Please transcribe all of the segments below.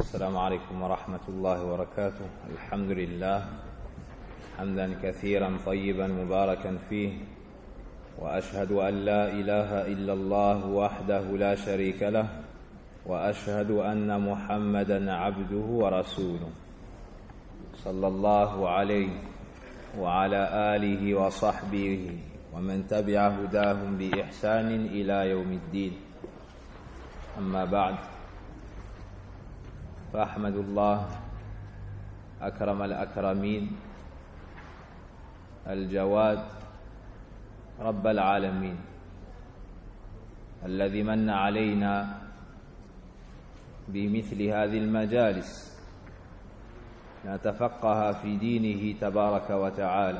السلام عليكم ورحمة الله وبركاته. الحمد لله حمدا كثيرا طيبا مباركا فيه، وأشهد أن لا إله إلا الله وحده لا شريك له، وأشهد أن محمدا عبده ورسوله صلى الله عليه وعلى آله وصحبه ومن تبع هداهم بإحسان إلى يوم الدين. أما بعد، فأحمد الله أكرم الأكرمين الجواد رب العالمين الذي من علينا بمثل هذه المجالس لنتفقه في دينه تبارك وتعالى،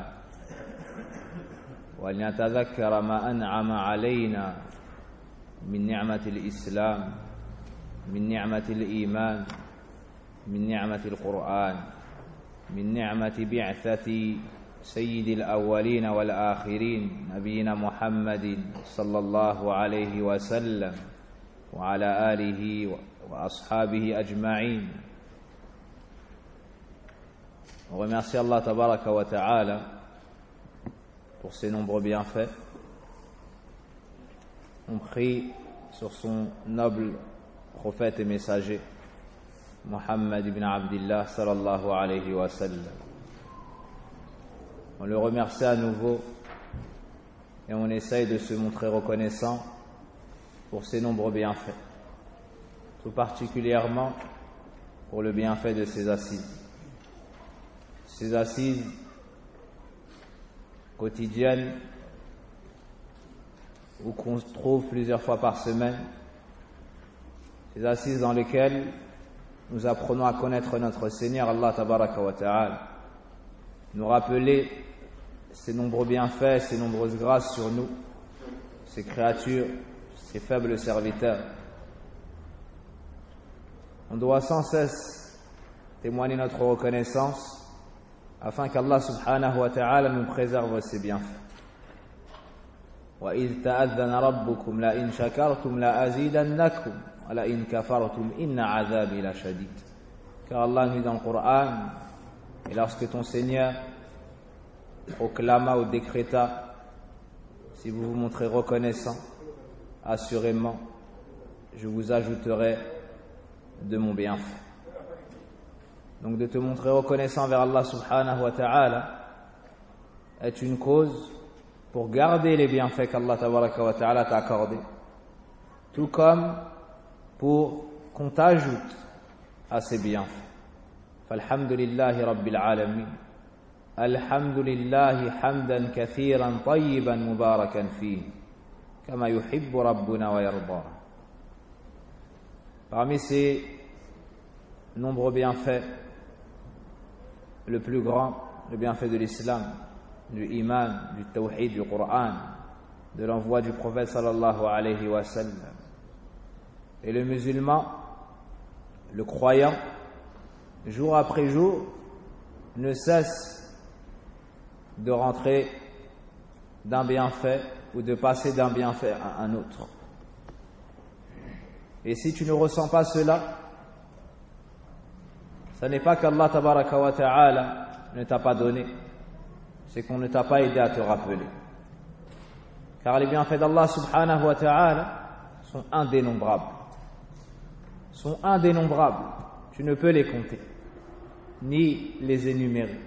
ولنتذكر ما أنعم علينا من نعمة الإسلام، من نعمة الإيمان، من نعمة القرآن، من نعمة بعثة سيد الأولين والآخرين نبينا محمد صلى الله عليه وسلم وعلى آله وأصحابه أجمعين. On remercie Allah tabaraka wa ta'ala pour ses nombreux bienfaits. On prie sur son noble prophète et messager Muhammad ibn Abdillah sallallahu alayhi wa sallam. On le remercie à nouveau et on essaye de se montrer reconnaissant pour ses nombreux bienfaits, tout particulièrement pour le bienfait de ses assises. Ces assises quotidiennes ou qu'on trouve plusieurs fois par semaine, ces assises dans lesquelles nous apprenons à connaître notre Seigneur Allah tabaraka wa ta'ala, nous rappeler ses nombreux bienfaits, ses nombreuses grâces sur nous, ses créatures, ses faibles serviteurs. On doit sans cesse témoigner notre reconnaissance afin qu'Allah subhanahu wa ta'ala nous préserve ses bienfaits. وَإِذْ تَأَذَّنَ رَبُّكُمْ لَئِنْ شَكَرْتُمْ لَأَزِيدَنَّكُمْ وَلَئِنْ كَفَرْتُمْ إِنَّ عَذَابِي لَشَدِيدٌ. Car Allah nous dit dans le Coran, et lorsque ton Seigneur proclama ou décréta, si vous vous montrez reconnaissant, assurément, je vous ajouterai de mon bienfait. Donc de te montrer reconnaissant vers Allah subhanahu wa ta'ala est une cause pour garder les bienfaits qu'Allah tabaraka wa ta'ala t'a accordés, tout comme pour qu'on t'ajoute à ces bienfaits. Falhamdulillahi rabbil alamin, alhamdulillahi hamdan kathiran tayyiban mubarakan fihi, kama yuhibbu rabbuna wa yarda. Parmi ces nombreux bienfaits, le plus grand, le bienfait de l'islam, du iman, du tawhid, du Coran, de l'envoi du prophète sallallahu alayhi wa sallam. Et le musulman, le croyant, jour après jour, ne cesse de rentrer d'un bienfait ou de passer d'un bienfait à un autre. Et si tu ne ressens pas cela, ce n'est pas qu'Allah tabaraka wa ta'ala ne t'a pas donné, c'est qu'on ne t'a pas aidé à te rappeler. Car les bienfaits d'Allah subhanahu wa ta'ala sont indénombrables. Tu ne peux les compter, ni les énumérer.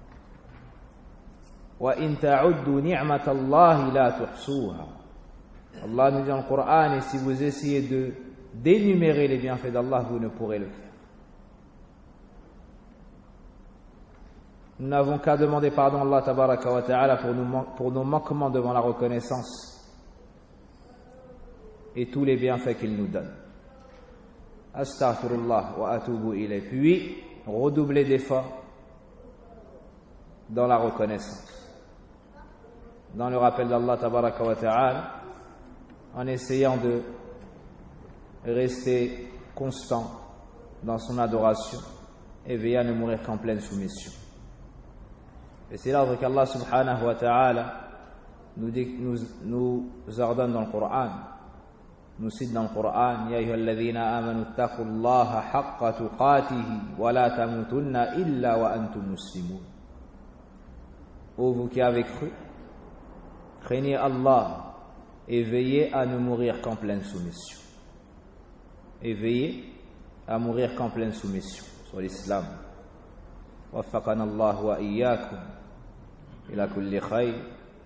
وَإِن تَعُدُّوا نِعْمَةَ اللَّهِ لَا تُحْصُوهَا. Allah nous dit dans le Coran, et si vous essayez d'énumérer les bienfaits d'Allah, vous ne pourrez le faire. Nous n'avons qu'à demander pardon à Allah tabaraka wa ta'ala pour nos manquements devant la reconnaissance et tous les bienfaits qu'il nous donne. Astaghfirullah wa atubu ilayh. Puis redoubler d'efforts dans la reconnaissance, dans le rappel d'Allah tabaraka wa ta'ala, en essayant de rester constant dans son adoration et veiller à ne mourir qu'en pleine soumission. Et c'est l'ordre qu'Allah subhanahu wa ta'ala nous ordonne dans le Coran. nous cite dans le Coran: Ya ayyuhalladhina amanu taqullaha haqqa tuqatihi wa la tamutunna illa wa antum muslimun. Ô vous qui avez cru, craignez Allah et veillez à ne mourir qu'en pleine soumission. Et veillez à mourir qu'en pleine soumission sur l'islam. وفقنا الله وإياكم إلى كل خير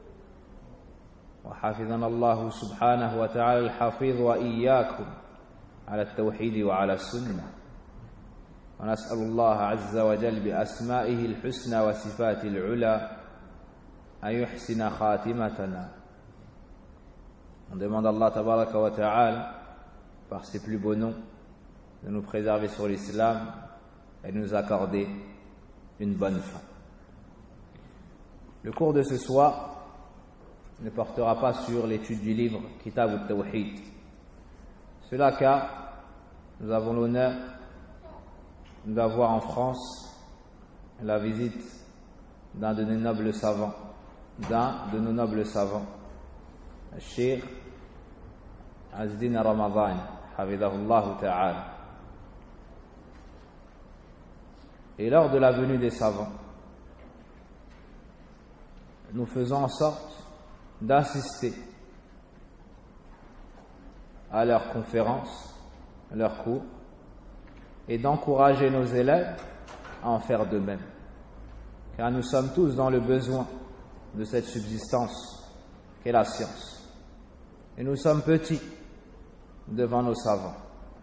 وحفظنا الله سبحانه وتعالى الحفيظ وإياكم على التوحيد وعلى السنة ونسأل الله عز وجل بأسمائه الحسنى وصفاته العلى أن يحسن خاتمتنا. On demande à Allah tabaraka wa ta'ala, par ses plus beaux noms, de nous préserver sur l'islam et de nous accorder une bonne fin. Le cours de ce soir ne portera pas sur l'étude du livre Kitab al-Tawhid. Cela car nous avons l'honneur d'avoir en France la visite d'un de nos nobles savants, Cheikh Azzdin Ramadan, hafidhahullah ta'ala. Et lors de la venue des savants, nous faisons en sorte d'assister à leurs conférences, à leurs cours, et d'encourager nos élèves à en faire de même. Car nous sommes tous dans le besoin de cette subsistance qu'est la science. Et nous sommes petits devant nos savants.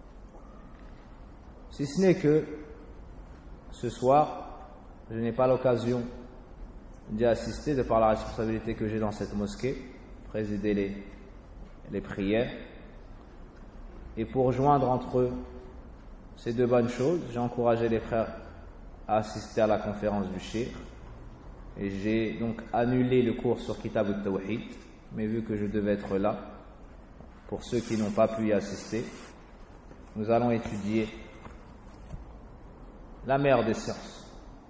Si ce n'est que ce soir, je n'ai pas l'occasion d'y assister de par la responsabilité que j'ai dans cette mosquée, présider les prières. Et pour joindre entre eux ces deux bonnes choses, j'ai encouragé les frères à assister à la conférence du Cheikh. Et j'ai donc annulé le cours sur Kitab al-Tawhid, mais vu que je devais être là, pour ceux qui n'ont pas pu y assister, nous allons étudier la mère des sciences.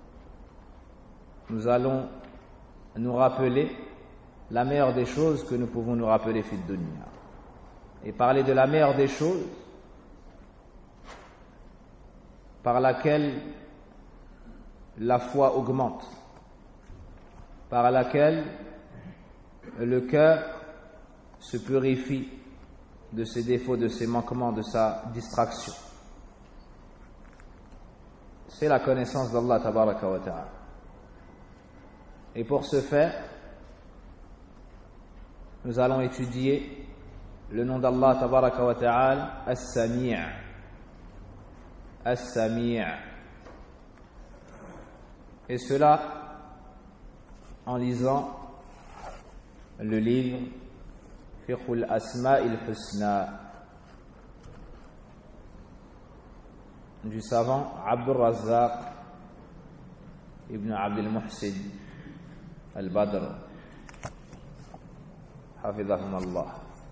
Nous allons nous rappeler la meilleure des choses que nous pouvons nous rappeler fid dunya. Et parler de la meilleure des choses par laquelle la foi augmente, par laquelle le cœur se purifie de ses défauts, de ses manquements, de sa distraction. C'est la connaissance d'Allah tabaraka wa ta'ala. Et pour ce faire, nous allons étudier le nom d'Allah tabaraka wa ta'ala, As-Sami'. As-Sami'. Et cela en lisant le livre Fiqh al-Asma' al-Husna du savant Abdul Razzaq ibn Abdul Muhsin al-Badr حفظهم الله.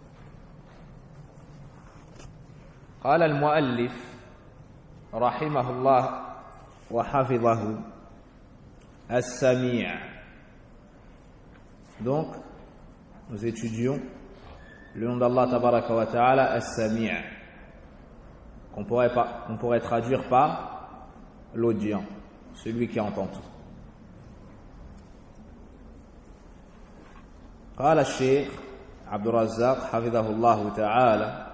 قال المؤلف رحمه الله وحفظه السميع. Donc nous étudions le nom d'Allah tabaraka wa ta'ala, As-Sami', qu'on pourrait traduire par l'audient, celui qui entend tout. قال الشيخ عبد الرزاق حفظه الله تعالى: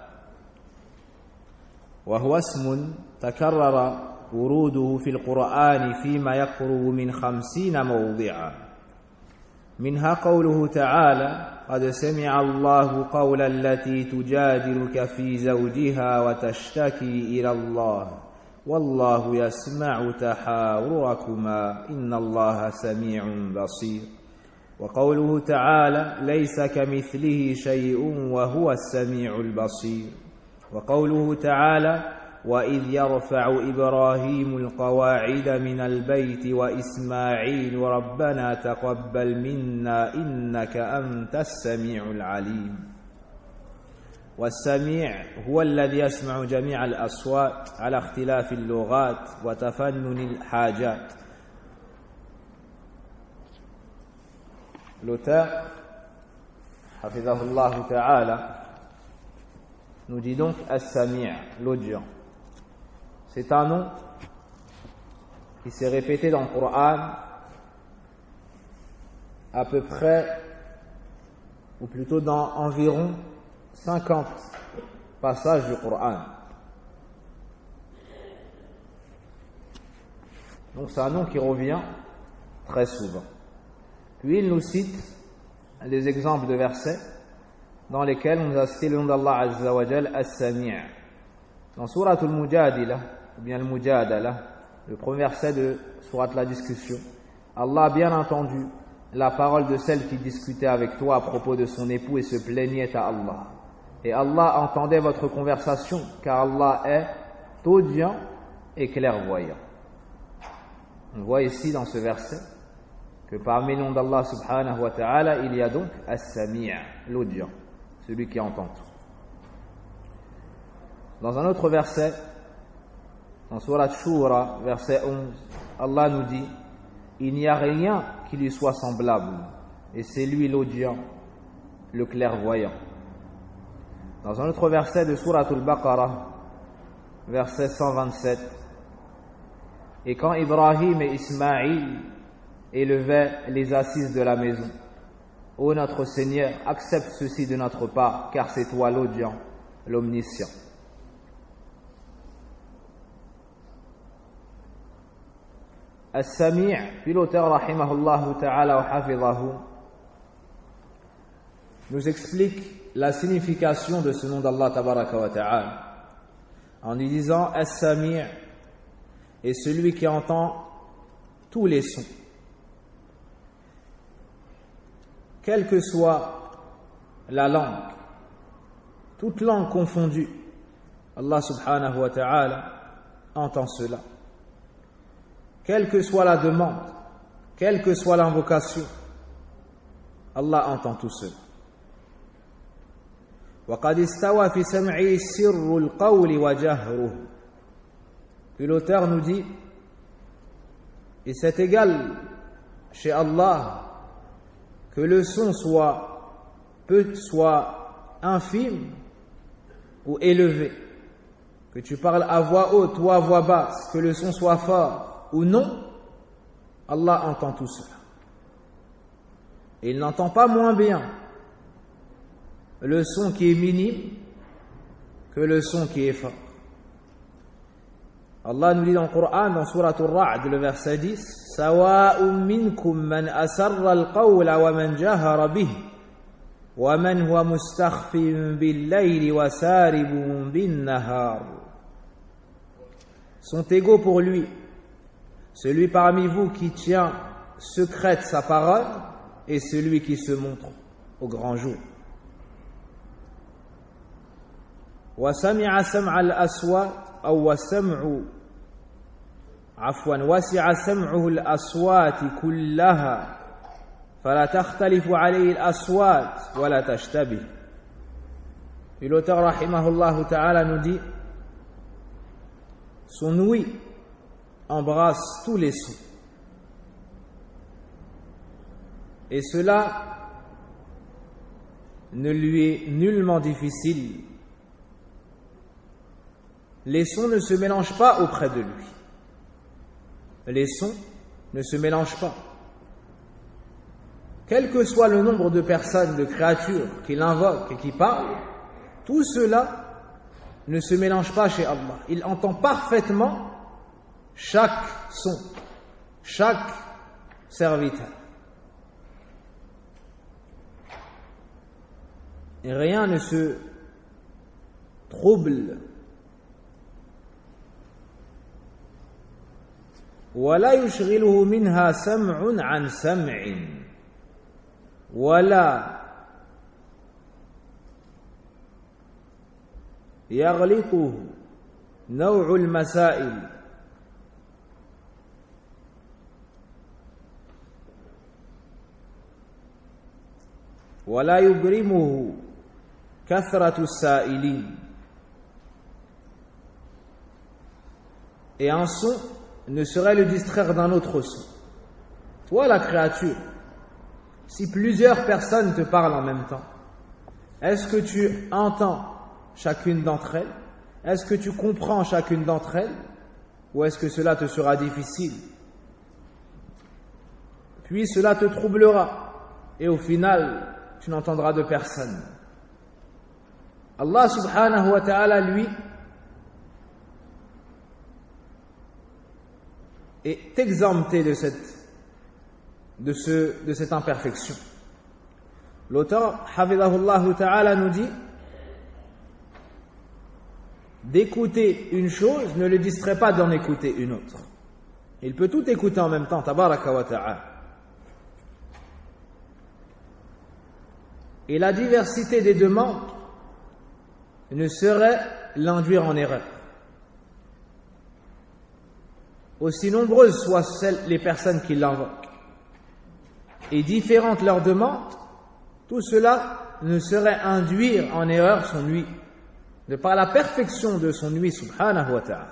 وهو اسم تكرر وروده في القرآن فيما يقرب من 50 موضعا، منها قوله تعالى: قد سمع الله قول التي تجادلك في زوجها وتشتكي إلى الله والله يسمع تحاوركما إن الله سميع بصير. وقوله تعالى: ليس كمثله شيء وهو السميع البصير. وقوله تعالى: وإذ يرفع إبراهيم القواعد من البيت وإسماعيل ربنا تقبل منا إنك أنت السميع العليم. والسميع هو الذي يسمع جميع الأصوات على اختلاف اللغات وتفنن الحاجات. L'auteur, hafidhahullah ta'ala, nous dit donc As-Sami', l'audient. C'est un nom qui s'est répété dans le Coran à peu près, ou plutôt dans environ 50 passages du Coran. Donc c'est un nom qui revient très souvent. Puis il nous cite des exemples de versets dans lesquels on nous a cité le nom d'Allah Azza wa Jal, As-Sami'. Dans Surat al-Mujadila, ou bien al-Mujadala, le premier verset de Surat la discussion, Allah a bien entendu la parole de celle qui discutait avec toi à propos de son époux et se plaignait à Allah. Et Allah entendait votre conversation, car Allah est audient et clairvoyant. On voit ici dans ce verset que parmi les noms d'Allah subhanahu wa ta'ala, il y a donc As-Sami', l'audient, celui qui entend tout. Dans un autre verset, dans Surat Shura, verset 11, Allah nous dit: il n'y a rien qui lui soit semblable, et c'est lui l'audient, le clairvoyant. Dans un autre verset de Surat al-Baqarah, verset 127, et quand Ibrahim et Ismaïl élevaient les assises de la maison, ô notre Seigneur, accepte ceci de notre part, car c'est toi l'audient, l'omniscient. As-Sami', puis l'auteur rahimahullah ta'ala wa hafizahu nous explique la signification de ce nom d'Allah tabaraka wa ta'ala en lui disant: As-Sami' est celui qui entend tous les sons, quelle que soit la langue, toute langue confondue. Allah subhanahu wa ta'ala entend cela. Quelle que soit la demande, quelle que soit l'invocation, Allah entend tout cela. وَقَدْ اسْتَوَى فِي سَمْعِهِ سِرُّ الْقَوْلِ وَجَهْرُهُ. Puis l'auteur nous dit, et c'est égal chez Allah que le son soit infime ou élevé, que tu parles à voix haute ou à voix basse, que le son soit fort ou non, Allah entend tout cela. Et il n'entend pas moins bien le son qui est minime que le son qui est fort. Allah nous dit dans le Coran, dans Surat al-Ra'd, le verset 10, Sawa'un minkum man asarra al-qawla wa man jahara bihi wa man huwa mustakhfin bil-layli wa saribun bin-nahar. Sont égaux pour lui celui parmi vous qui tient secrète sa parole et celui qui se montre au grand jour. وسمع سمع الأصوات أو وسمع عفوا وسع سمعه الأصوات كلها فلا تختلف عليه الأصوات ولا تشتبه. Et l'auteur rahimahullah ta'ala nous dit, son ouïe embrasse tous les sons et cela ne lui est nullement difficile. Les sons ne se mélangent pas auprès de lui. Les sons ne se mélangent pas. Quel que soit le nombre de personnes, de créatures qui l'invoquent et qui parlent, tout cela ne se mélange pas chez Allah. Il entend parfaitement chaque son, chaque serviteur. Et rien ne se trouble. ولا يشغله منها سمع عن سمع ولا يغلطه نوع المسائل ولا يبرمه كثرة السائلين. Et un son ne saurait le distraire d'un autre son. Toi, la créature, si plusieurs personnes te parlent en même temps, est-ce que tu entends chacune d'entre elles? Est-ce que tu comprends chacune d'entre elles? Ou est-ce que cela te sera difficile? Puis cela te troublera et au final, tu n'entendras de personne. Allah subhanahu wa ta'ala, lui, est exempté de cette imperfection. L'auteur, hafidhahullah ta'ala, nous dit d'écouter une chose ne le distrait pas d'en écouter une autre. Il peut tout écouter en même temps, tabaraka wa ta'ala. Et la diversité des demandes ne saurait l'induire en erreur. Aussi nombreuses soient les personnes qui l'invoquent et différentes leurs demandes, tout cela ne saurait induire en erreur son nuit, de par la perfection de son nuit, subhanahu wa ta'ala.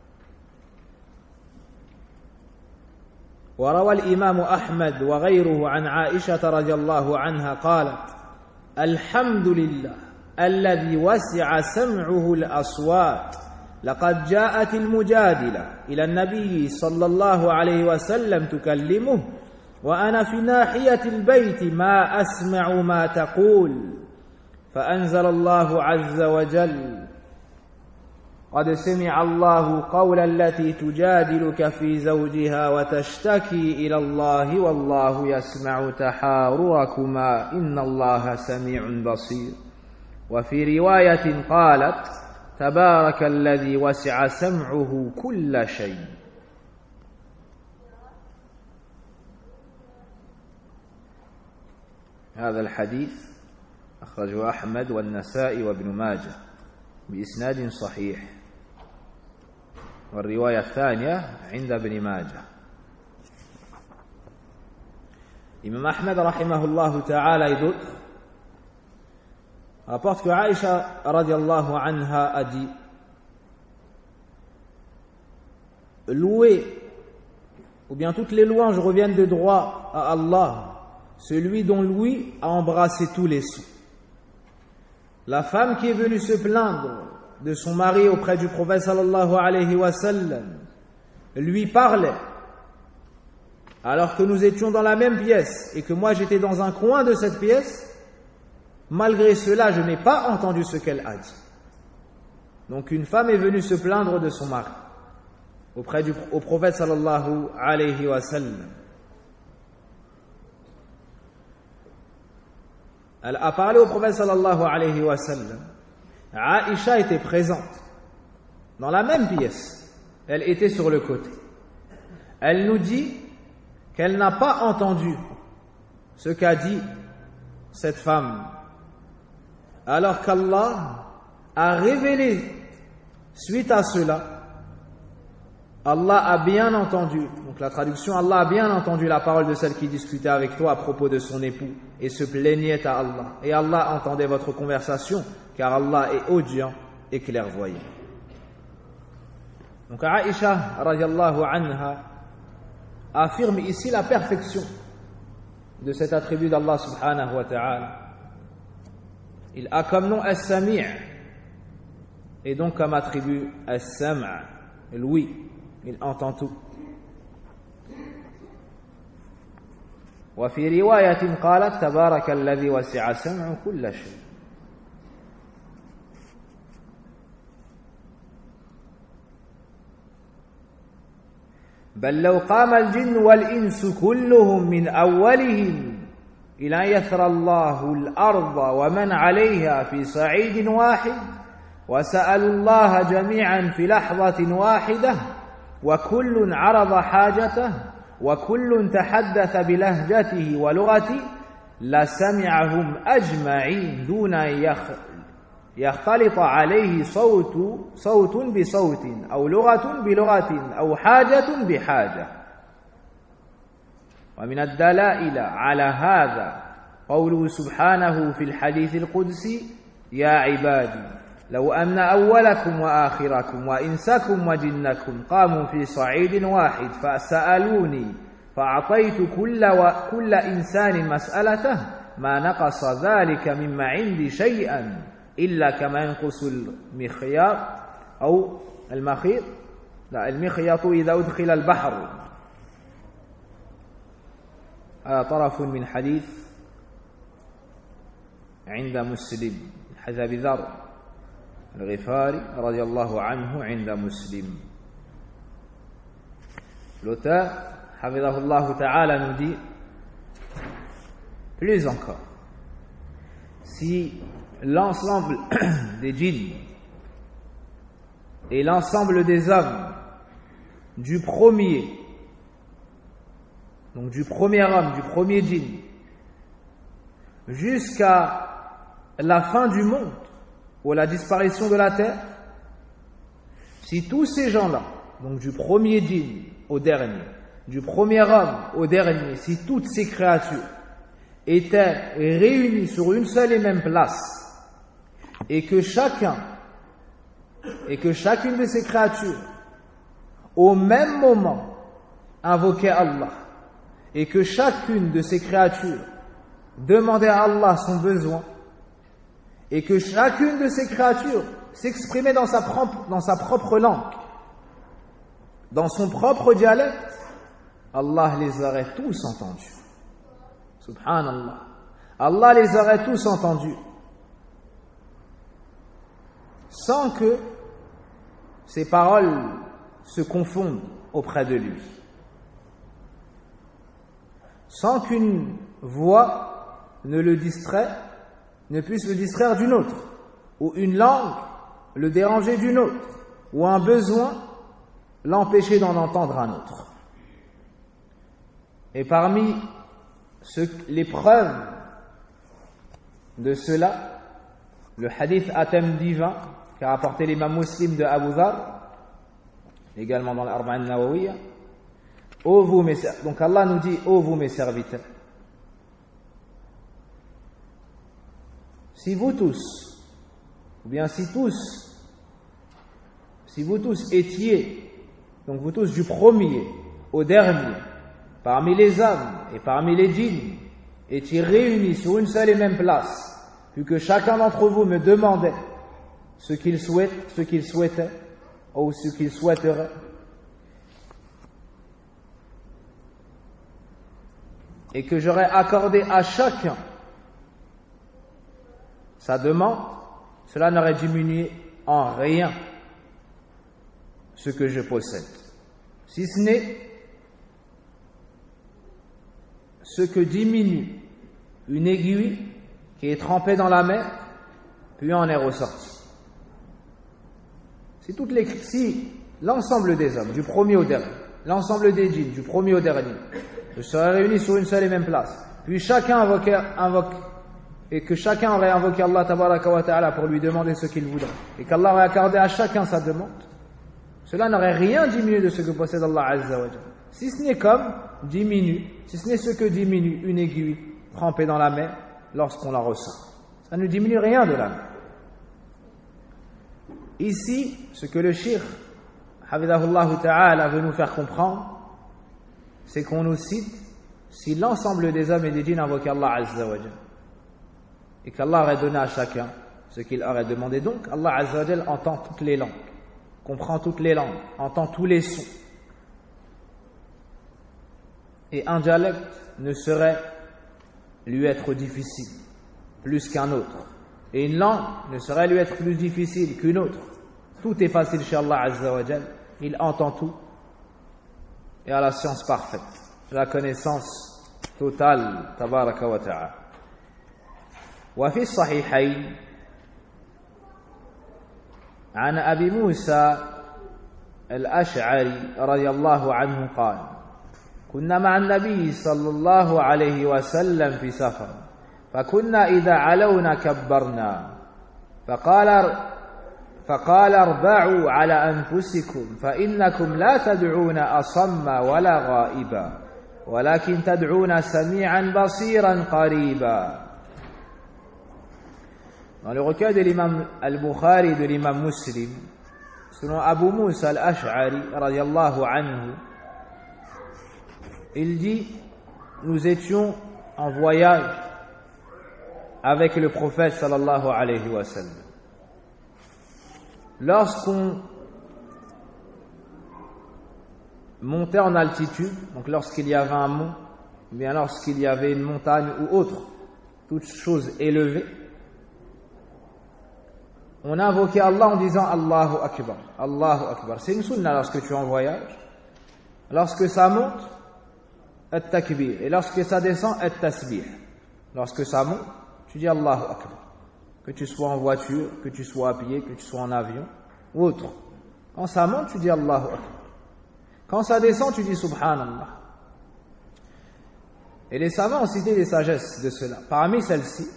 وروى الإمام أحمد وغيره عن عائشة رضي الله عنها قالت: الحمد لله الذي وسع سمعه الأصوات لقد جاءت المجادلة إلى النبي صلى الله عليه وسلم تكلمه وأنا في ناحية البيت ما أسمع ما تقول فأنزل الله عز وجل: قد سمع الله قول التي تجادلك في زوجها وتشتكي إلى الله والله يسمع تحاوركما إن الله سميع بصير. وفي رواية قالت: تبارك الذي وسع سمعه كل شيء. هذا الحديث أخرجه أحمد والنسائي وابن ماجه بإسناد صحيح، والرواية الثانية عند ابن ماجه. Imam Ahmed rahimahullah ta'ala et d'autres rapportent que Aïcha radiallahu anha a dit: louer, ou bien toutes les louanges reviennent de droit à Allah, celui dont l'ouïe a embrassé tous les sons. La femme qui est venue se plaindre de son mari auprès du prophète sallallahu alayhi wa sallam lui parlait alors que nous étions dans la même pièce et que moi j'étais dans un coin de cette pièce. Malgré cela, je n'ai pas entendu ce qu'elle a dit. Donc une femme est venue se plaindre de son mari au prophète sallallahu alayhi wa sallam. Elle a parlé au prophète sallallahu alayhi wa sallam. Aïcha était présente dans la même pièce. Elle était sur le côté. Elle nous dit qu'elle n'a pas entendu ce qu'a dit cette femme, alors qu'Allah a révélé suite à cela. Allah a bien entendu, donc la traduction, Allah a bien entendu la parole de celle qui discutait avec toi à propos de son époux et se plaignait à Allah. Et Allah entendait votre conversation, car Allah est audient et clairvoyant. Donc Aïcha radiallahu anha affirme ici la perfection de cet attribut d'Allah subhanahu wa ta'ala. Il a comme nom As-Sami' et donc comme attribut As-Sam', l'ouïe. Il entend tout. وفي رواية قالت: تبارك الذي وسع سمعه كل شيء. بل لو قام الجن والإنس كلهم من أولهم إلى أن يثرى الله الأرض ومن عليها في صعيد واحد وسألوا الله جميعا في لحظة واحدة وكل عرض حاجته وكل تحدث بلهجته ولغته لسمعهم أجمعين دون أن يختلط عليه صوت بصوت أو لغة بلغة أو حاجة بحاجة. ومن الدلائل على هذا قوله سبحانه في الحديث القدسي: يا عبادي لو أن أولكم وآخركم وإنسكم وجنكم قاموا في صعيد واحد فسألوني فأعطيت كل إنسان مسألته ما نقص ذلك مما عندي شيئا إلا كما ينقص المخياط أو المخيط لا المخيط إذا أدخل البحر. هذا طرف من حديث عند مسلم حديث أبي ذر الغفاري رضي الله عنه عند مسلم. L'auteur, Hafidhahullah Ta'ala, nous dit plus encore, si l'ensemble des djinns et l'ensemble des hommes du premier, donc du premier homme, du premier djinn, jusqu'à la fin du monde ou la disparition de la terre, si tous ces gens-là, donc du premier djinn au dernier, du premier homme au dernier, si toutes ces créatures étaient réunies sur une seule et même place, et que chacune de ces créatures, au même moment, invoquait Allah, et que chacune de ces créatures demandait à Allah son besoin, et que chacune de ces créatures s'exprimait dans sa propre langue, dans son propre dialecte, Allah les aurait tous entendus. Subhanallah. Allah les aurait tous entendus. Sans que ces paroles se confondent auprès de lui. Sans qu'une voix ne puisse le distraire d'une autre, ou une langue le déranger d'une autre, ou un besoin l'empêcher d'en entendre un autre. Et parmi les preuves de cela, le hadith à thème divin qu'a rapporté l'imam Muslim de Abu Dhar, également dans l'Arba'in Nawawiyya, donc Allah nous dit, ô vous mes serviteurs, si vous tous étiez, donc vous tous du premier au dernier, parmi les hommes et parmi les djinns, étiez réunis sur une seule et même place, puis que chacun d'entre vous me demandait ce qu'il souhaitait ou ce qu'il souhaiterait, et que j'aurais accordé à chacun sa demande, cela n'aurait diminué en rien ce que je possède, si ce n'est ce que diminue une aiguille qui est trempée dans la mer, puis en est ressortie. Si l'ensemble des hommes, du premier au dernier, l'ensemble des djinns, du premier au dernier, se seraient réunis sur une seule et même place, puis chacun et que chacun aurait invoqué Allah tabaraka wa ta'ala pour lui demander ce qu'il voudrait, et qu'Allah aurait accordé à chacun sa demande, cela n'aurait rien diminué de ce que possède Allah Azza wa Jalla. Si ce n'est ce que diminue une aiguille trempée dans la mer lorsqu'on la ressort. Ça ne diminue rien de la mer. Ici, ce que le Cheikh, Hafidhahullah Ta'ala, veut nous faire comprendre, c'est qu'on nous cite si l'ensemble des hommes et des djinns invoquaient Allah Azza wa Jalla, et qu'Allah aurait donné à chacun ce qu'il aurait demandé. Donc, Allah Azza wa Jalla entend toutes les langues, comprend toutes les langues, entend tous les sons. Et un dialecte ne saurait lui être difficile plus qu'un autre. Et une langue ne saurait lui être plus difficile qu'une autre. Tout est facile chez Allah Azza wa Jal. Il entend tout et a la science parfaite, la connaissance totale, tabaraka wa ta'ala. وفي الصحيحين عن أبي موسى الأشعري رضي الله عنه قال: كنا مع النبي صلى الله عليه وسلم في سفر، فكنا إذا علونا كبرنا، فقال اربعوا على أنفسكم فإنكم لا تدعون أصم ولا غائبا ولكن تدعون سميعا بصيرا قريبا. Dans le recueil de l'imam al-Bukhari et de l'imam Muslim, selon Abu Musa al-Ash'ari radiyallahu anhu, il dit: nous étions en voyage avec le prophète sallallahu alayhi wa sallam. lorsqu'on montait en altitude, donc lorsqu'il y avait un mont, ou bien lorsqu'il y avait une montagne ou autre, toute chose élevée, on invoquait Allah en disant Allahu Akbar, Allahu Akbar. C'est une sunna lorsque tu es en voyage. Lorsque ça monte, at-takbir. Et lorsque ça descend, at-tasbih. Lorsque ça monte, tu dis Allahu Akbar. Que tu sois en voiture, que tu sois à pied, que tu sois en avion, ou autre. Quand ça monte, tu dis Allahu Akbar. Quand ça descend, tu dis Subhanallah. Et les savants ont cité des sagesses de cela. Parmi celles-ci,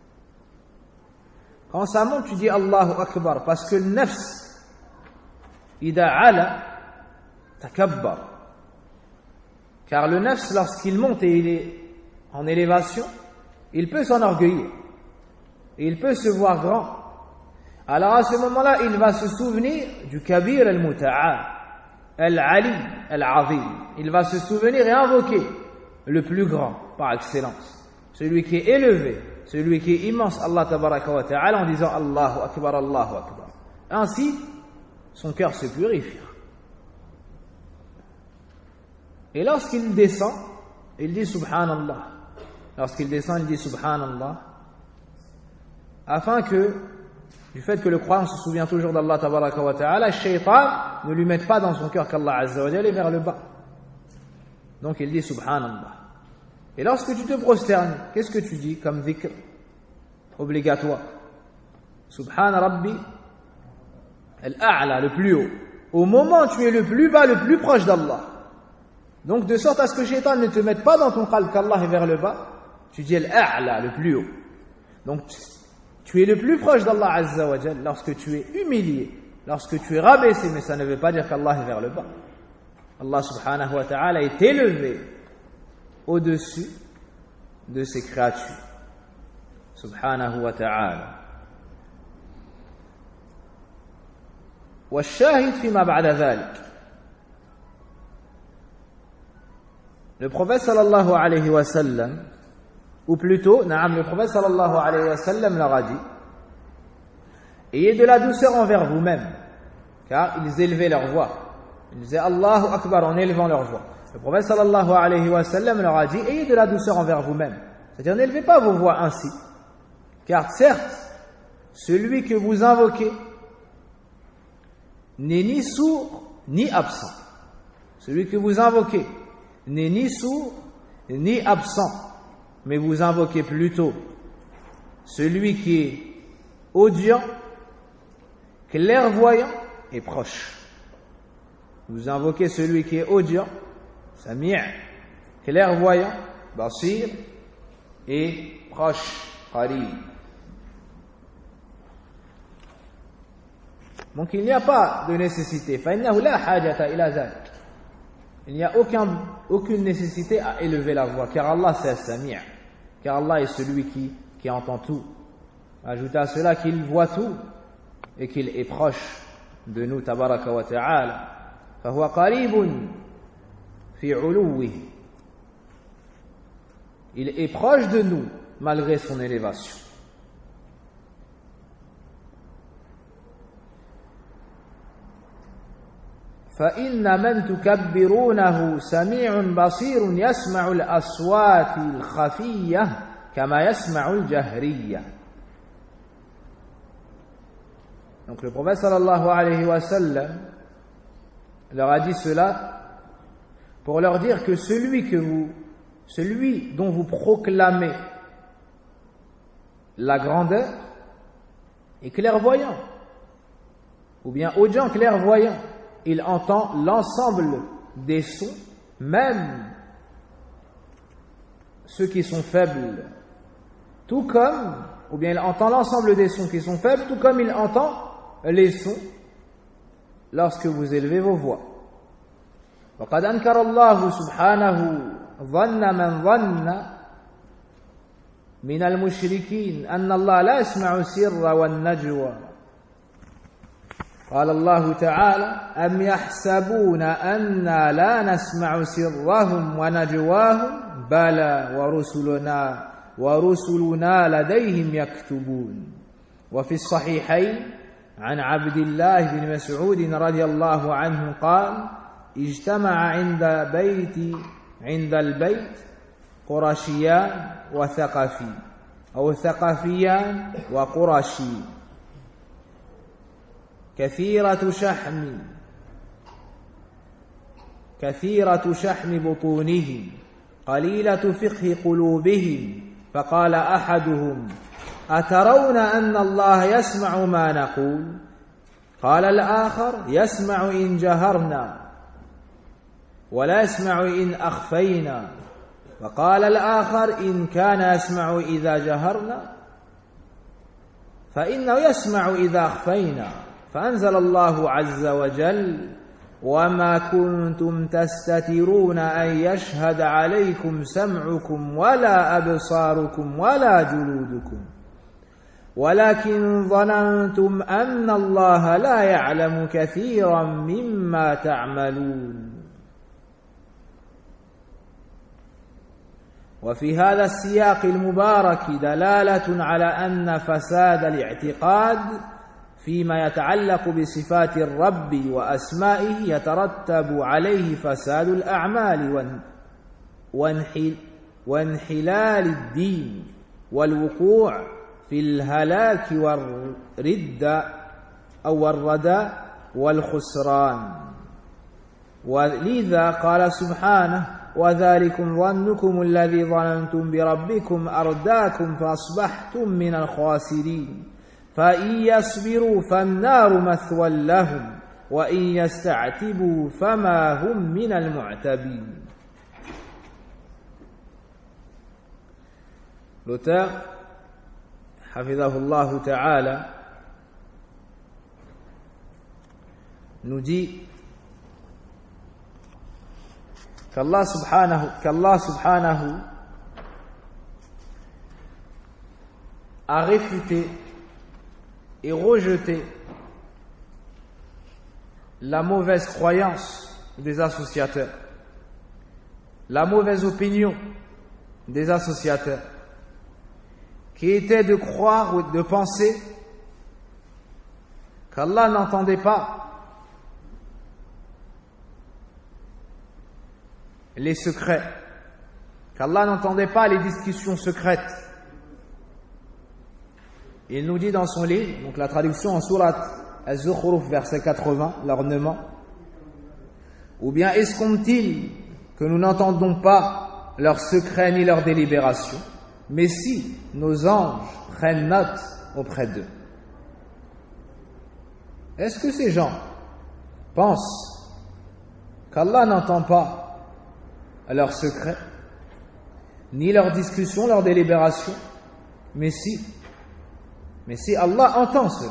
quand ça monte, tu dis Allahu Akbar, parce que le nafs, ida ala, takabbar. Car le nafs, lorsqu'il monte et il est en élévation, il peut s'enorgueillir. Et il peut se voir grand. Alors à ce moment-là, il va se souvenir du kabir al-muta'al, al-ali, al-azim. Il va se souvenir et invoquer le plus grand par excellence, celui qui est élevé, celui qui est immense, Allah tabaraka wa ta'ala, en disant Allahu Akbar, Allahu Akbar. Ainsi, son cœur se purifiera. Et lorsqu'il descend, il dit Subhanallah. Lorsqu'il descend, il dit Subhanallah, afin que, du fait que le croyant se souvient toujours d'Allah tabaraka wa ta'ala, le shaitan ne lui mette pas dans son cœur qu'Allah azza wa jalla est vers le bas. Donc il dit Subhanallah. Et lorsque tu te prosternes, qu'est-ce que tu dis comme dhikr obligatoire? Subhan Rabbi al-a'la, le plus haut. Au moment où tu es le plus bas, le plus proche d'Allah. Donc de sorte à ce que Shaitan ne te mette pas dans ton qalb qu'Allah est vers le bas, tu dis al-a'la, le plus haut. Donc tu es le plus proche d'Allah azza wa jalla lorsque tu es humilié, lorsque tu es rabaissé, mais ça ne veut pas dire qu'Allah est vers le bas. Allah subhanahu wa ta'ala est élevé au-dessus de ses créatures. Subhanahu wa ta'ala. والشاهد فيما بعد ذلك. Le prophète sallallahu alayhi wa sallam, ou plutôt, le prophète sallallahu alayhi wa sallam leur a dit, ayez de la douceur envers vous-même, car ils élevaient leur voix. Ils disaient Allahu Akbar en élevant leur voix. Le prophète sallallahu alayhi wa sallam leur a dit, ayez de la douceur envers vous-même. C'est-à-dire, n'élevez pas vos voix ainsi. Car certes, celui que vous invoquez n'est ni sourd ni absent. Celui que vous invoquez n'est ni sourd ni absent, mais vous invoquez plutôt celui qui est audient, clairvoyant et proche. Vous invoquez celui qui est audient, sami', clairvoyant, basir et proche, qarib. Donc il n'y a pas de nécessité. فَإِنَّهُ لَا حَاجَةَ إِلَى ذَلِكَ. Il n'y a aucune nécessité à élever la voix, car Allah c'est Sami', car Allah est celui qui entend tout. Ajoutez à cela qu'il voit tout et qu'il est proche de nous, tabaraka wa ta'ala. فَهُوَ قَرِيبٌ فِي عُلُوِّهِ. Il est proche de nous malgré son élévation. فإن من تكبرونه سميع بصير يسمع الأصوات الخفية كما يسمع الجهرية. Donc le prophète sallallahu alayhi wa sallam leur a dit cela pour leur dire que celui dont vous proclamez la grandeur est clairvoyant, ou bien audient clairvoyant. Il entend l'ensemble des sons, même ceux qui sont faibles, tout comme, ou bien il entend l'ensemble des sons qui sont faibles, tout comme il entend les sons lorsque vous élevez vos voix. وقد أنكر الله سبحانه ظن من ظن من المشركين أن الله لا يسمع السر والنجوى. قال الله تعالى أم يحسبون أنا لا نسمع سرهم ونجواهم بلى ورسلنا لديهم يكتبون. وفي الصحيحين عن عبد الله بن مسعود رضي الله عنه قال اجتمع عند البيت قرشيان وثقفي أو ثقفيان وقرشي كثيرة شحم بطونهم قليلة فقه قلوبهم فقال أحدهم أترون أن الله يسمع ما نقول قال الآخر يسمع إن جهرنا ولا يسمع إن أخفينا فقال الآخر إن كان يسمع إذا جهرنا فإنه يسمع إذا أخفينا فأنزل الله عز وجل وما كنتم تستترون أن يشهد عليكم سمعكم ولا أبصاركم ولا جلودكم ولكن ظننتم أن الله لا يعلم كثيرا مما تعملون. وفي هذا السياق المبارك دلالة على أن فساد الاعتقاد فيما يتعلق بصفات الرب وأسمائه يترتب عليه فساد الأعمال وانحلال الدين والوقوع في الهلاك والردى والخسران. ولذا قال سبحانه وذلكم ظنكم الذي ظننتم بربكم أرداكم فأصبحتم من الخاسرين فإن يصبروا فالنار مثوى لهم وإن يستعتبوا فما هم من المعتبين. L'auteur, hafidhahullah ta'ala, nous dit qu'Allah subhanahu a réfuté et rejeté la mauvaise croyance des associateurs, la mauvaise opinion des associateurs, qui était de croire ou de penser qu'Allah n'entendait pas les secrets, qu'Allah n'entendait pas les discussions secrètes. Il nous dit dans son livre, donc la traduction en sourate Az-Zukhruf, verset 80, l'ornement, ou bien escompte-t-il que nous n'entendons pas leurs secrets ni leurs délibérations, mais si nos anges prennent note auprès d'eux. Est-ce que ces gens pensent qu'Allah n'entend pas leurs secrets, ni leurs discussions, leurs délibérations, mais si Allah entend cela.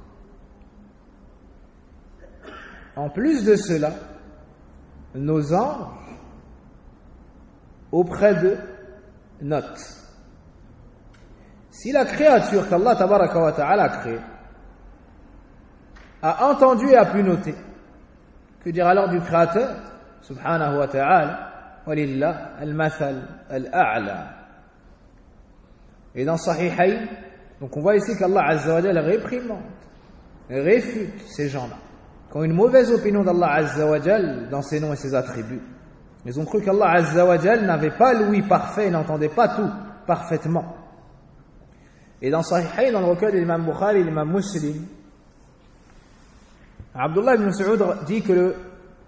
En plus de cela, nos anges auprès d'eux notent. Si la créature qu'Allah tabaraka wa ta'ala a créée a entendu et a pu noter, que dire alors du Créateur subhanahu wa ta'ala? Walillah al-mathal al-a'la. Et dans Sahihayn, donc on voit ici qu'Allah Azza wa Jalla réprimande, réfute ces gens-là, qui ont une mauvaise opinion d'Allah Azza wa Jalla dans ses noms et ses attributs. Ils ont cru qu'Allah Azza wa Jalla n'avait pas l'ouïe parfait, n'entendait pas tout parfaitement. Et dans Sahihayn, dans le recueil de l'imam Bukhari et l'imam Muslim, Abdullah ibn Mas'ud dit que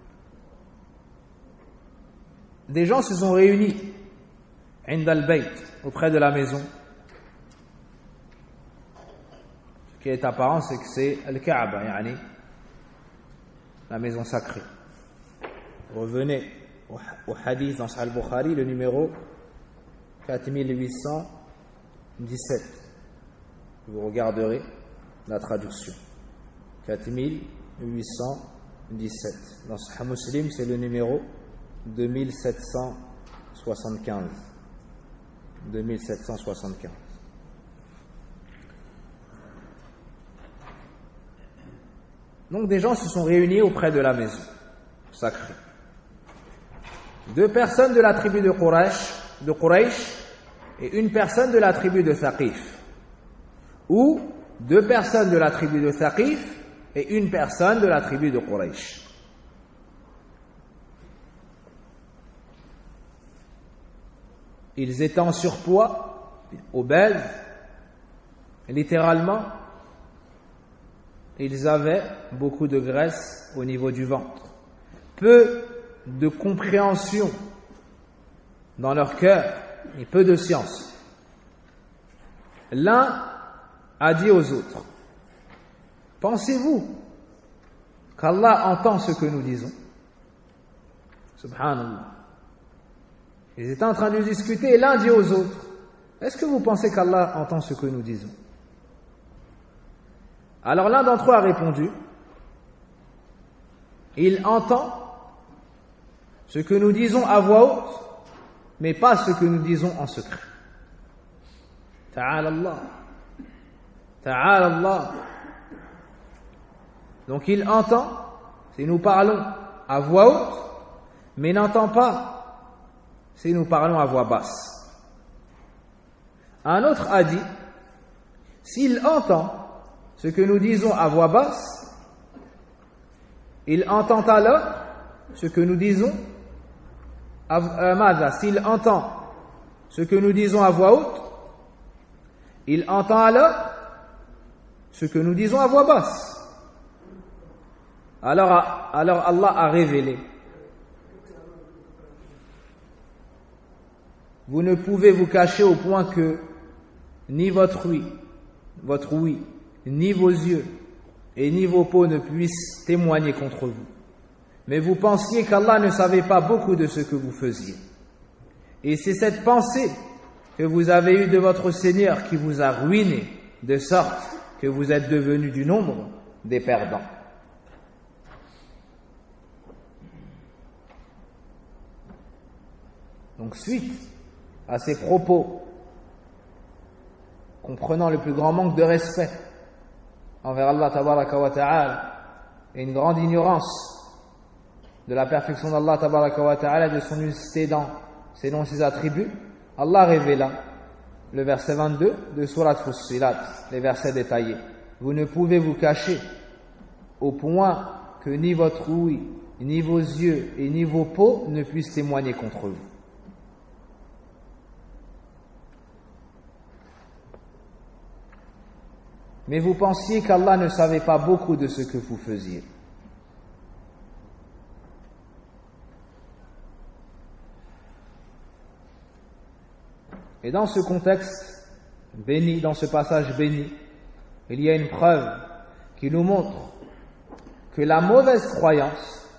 des gens se sont réunis عند البيت, auprès de la maison. Ce qui est apparent, c'est que c'est Al-Kaaba, yani la maison sacrée. Revenez au hadith dans Sahih al-Bukhari, le numéro 4817. Vous regarderez la traduction. 4817. Dans Sahih Muslim, c'est le numéro 2775. 2775. Donc des gens se sont réunis auprès de la maison sacrée. 2 personnes de la tribu de Quraysh et une personne de la tribu de Thaqif, ou 2 personnes de la tribu de Thaqif et 1 personne de la tribu de Quraysh. Ils étaient en surpoids, obèses, littéralement. Ils avaient beaucoup de graisse au niveau du ventre, peu de compréhension dans leur cœur et peu de science. L'un a dit aux autres: pensez-vous qu'Allah entend ce que nous disons? Subhanallah. Ils étaient en train de discuter et l'un dit aux autres: est-ce que vous pensez qu'Allah entend ce que nous disons? Alors l'un d'entre eux a répondu: il entend ce que nous disons à voix haute, mais pas ce que nous disons en secret. Ta'ala Allah. Ta'ala Allah. Donc il entend si nous parlons à voix haute, mais n'entend pas si nous parlons à voix basse. Un autre a dit: s'il entend ce que nous disons à voix basse, il entend alors ce que nous disons s'il entend ce que nous disons à voix haute, il entend alors ce que nous disons à voix basse. Alors Allah a révélé: vous ne pouvez vous cacher au point que ni votre oui, ni vos yeux et ni vos peaux ne puissent témoigner contre vous. Mais vous pensiez qu'Allah ne savait pas beaucoup de ce que vous faisiez. Et c'est cette pensée que vous avez eue de votre Seigneur qui vous a ruiné, de sorte que vous êtes devenus du nombre des perdants. Donc, suite à ces propos comprenant le plus grand manque de respect envers Allah tabaraka wa ta'ala et une grande ignorance de la perfection d'Allah tabaraka wa ta'ala, de son unicité dans ses noms et ses attributs, Allah révéla le verset 22 de Surat Fussilat, les versets détaillés. Vous ne pouvez vous cacher au point que ni votre ouïe, ni vos yeux et ni vos peaux ne puissent témoigner contre vous. Mais vous pensiez qu'Allah ne savait pas beaucoup de ce que vous faisiez. Et dans ce contexte béni, dans ce passage béni, il y a une preuve qui nous montre que la mauvaise croyance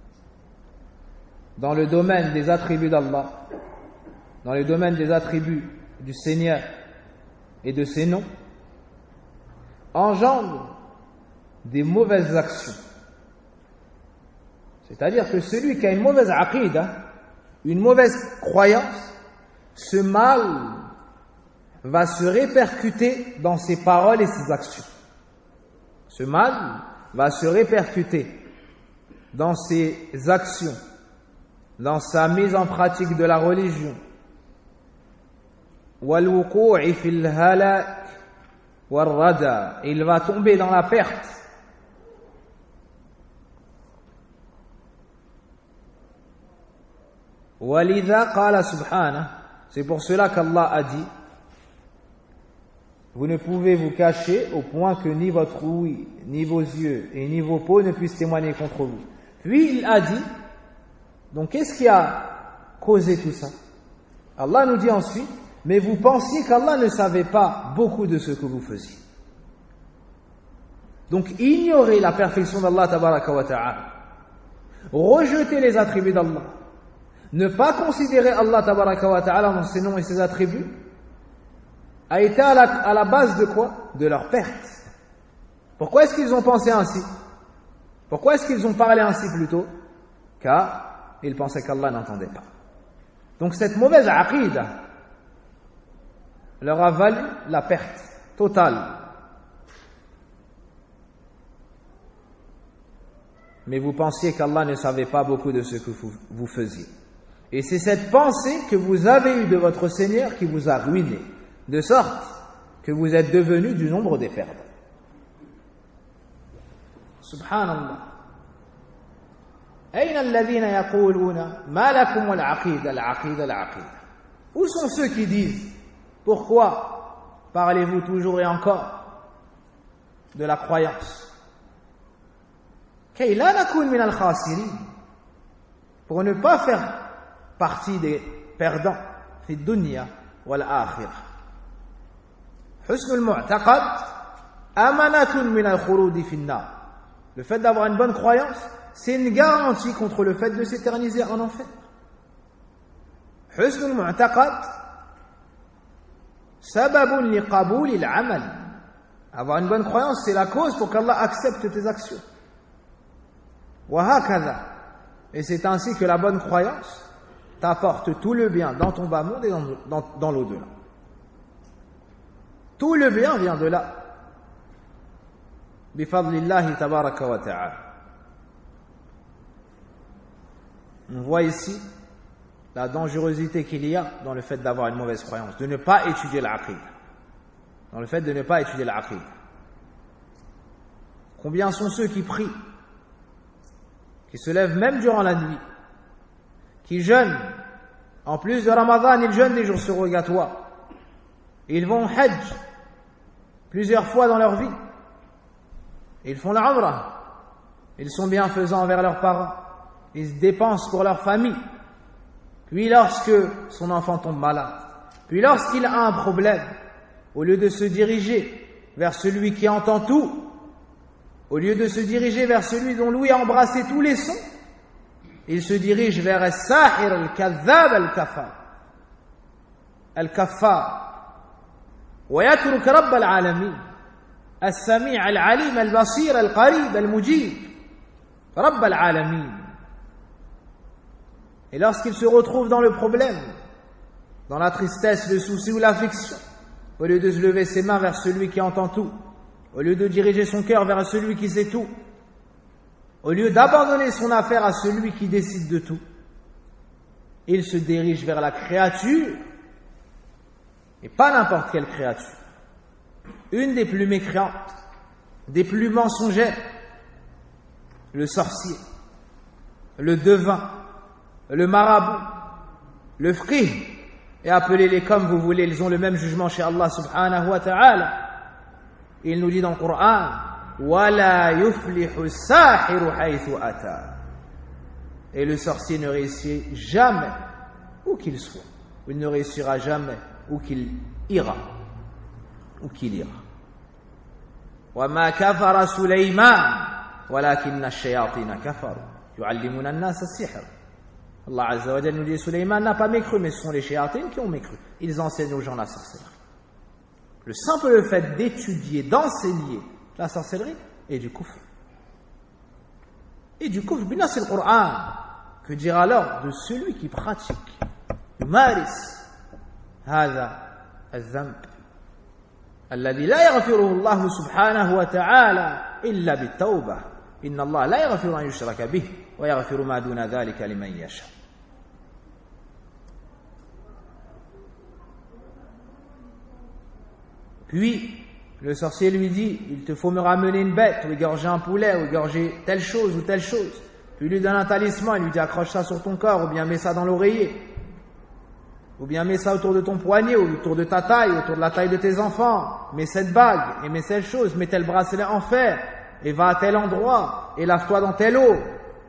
dans le domaine des attributs d'Allah, dans le domaine des attributs du Seigneur et de ses noms, engendre des mauvaises actions. C'est-à-dire que celui qui a une mauvaise aqida, une mauvaise croyance, ce mal va se répercuter dans ses paroles et ses actions. Ce mal va se répercuter dans ses actions, dans sa mise en pratique de la religion. وَالْوُقُوعِ فِي الْهَلَكِ وَالرَّدَى. Il va tomber dans la perte. وَلِذَا قَالَ سُبْحَانَهُ. C'est pour cela qu'Allah a dit: vous ne pouvez vous cacher au point que ni votre ouïe, ni vos yeux et ni vos peaux ne puissent témoigner contre vous. Puis il a dit, donc qu'est-ce qui a causé tout ça? Allah nous dit ensuite: mais vous pensiez qu'Allah ne savait pas beaucoup de ce que vous faisiez. Donc ignorer la perfection d'Allah tabaraka wa ta'ala, rejeter les attributs d'Allah, ne pas considérer Allah tabaraka wa ta'ala dans ses noms et ses attributs, a été à la base de quoi? De leur perte. Pourquoi est-ce qu'ils ont pensé ainsi? Pourquoi est-ce qu'ils ont parlé ainsi plutôt? Car ils pensaient qu'Allah n'entendait pas. Donc cette mauvaise aqida leur a valu la perte totale. Mais vous pensiez qu'Allah ne savait pas beaucoup de ce que vous faisiez. Et c'est cette pensée que vous avez eue de votre Seigneur qui vous a ruiné, de sorte que vous êtes devenus du nombre des perdants. Subhanallah. أين الذين يقولون ما لكم العقيدة العقيدة العقيدة. Où sont ceux qui disent pourquoi parlez-vous toujours et encore de la croyance? كي لا نكون من الخاسرين, pour ne pas faire partie des perdants في الدنيا والآخرة. حسن المعتقد أمانة من الخلود في النار. Le fait d'avoir une bonne croyance, c'est une garantie contre le fait de s'éterniser en enfer. حسن المعتقد سبب لقبول العمل. Avoir une bonne croyance, c'est la cause pour qu'Allah accepte tes actions. وهكذا. Et c'est ainsi que la bonne croyance t'apporte tout le bien dans ton bas monde et dans l'au-delà. Tout le bien vient de là. Bifadlillahi tabaraka wa ta'ala. On voit ici la dangerosité qu'il y a dans le fait d'avoir une mauvaise croyance, de ne pas étudier l'aqid. Dans le fait de ne pas étudier l'aqid. Combien sont ceux qui prient, qui se lèvent même durant la nuit, qui jeûnent, en plus de Ramadan, ils jeûnent des jours surrogatoires. Ils vont au Hajj plusieurs fois dans leur vie. Ils font la Umrah. Ils sont bienfaisants envers leurs parents. Ils se dépensent pour leur famille. Puis lorsque son enfant tombe malade, puis lorsqu'il a un problème, au lieu de se diriger vers celui qui entend tout, au lieu de se diriger vers celui dont Louis a embrassé tous les sons, il se dirige vers al-sahir, al-kadhab, al-kafar. Al-kafar. ويترك رب العالمين السميع العليم البصير القريب المجيب رب العالمين. Et lorsqu'il se retrouve dans le problème, dans la tristesse, le souci ou l'affliction, au lieu de se lever ses mains vers celui qui entend tout, au lieu de diriger son cœur vers celui qui sait tout, au lieu d'abandonner son affaire à celui qui décide de tout, il se dirige vers la créature, et pas n'importe quelle créature, une des plus mécréantes, des plus mensongères, le sorcier, le devin, le marabout, le frih, et appelez-les comme vous voulez, ils ont le même jugement chez Allah subhanahu wa ta'ala. Il nous dit dans le Coran, وَلَا يُفْلِحُ السَّاحِرُ حَيْثُ أَتَى. Et le sorcier ne réussit jamais où qu'il soit. Il ne réussira jamais où qu'il ira. Où qu'il ira. وَمَا كَفَرَ سُلَيْمَانَ وَلَكِنَّ الشَّيَاطِينَ كَفَرُوا يُعَلِّمُونَ النَّاسَ السِّحْرَ. Allah Azza wa Jalla nous dit, Sulayman n'a pas mécru, mais ce sont les shayatines qui ont mécru. Ils enseignent aux gens la sorcellerie. Le simple fait d'étudier, d'enseigner la sorcellerie est du kufr. Et du kufr, bien c'est le Coran. Que dire alors de celui qui pratique, maris, هذا الذنب الذي لا يغفره الله سبحانه وتعالى إلا بالتوبة إن الله لا يغفر أن يشرك به ويغفر ما دون ذلك لمن يشاء. Puis le sorcier lui dit, il te faut me ramener une bête, ou égorger un poulet, ou égorger telle chose ou telle chose. Puis il lui donne un talisman, il lui dit accroche ça sur ton corps, ou bien mets ça dans l'oreiller, ou bien mets ça autour de ton poignet, ou autour de ta taille, autour de la taille de tes enfants, mets cette bague, et mets telle chose, mets tel bracelet en fer, et va à tel endroit, et lave-toi dans telle eau.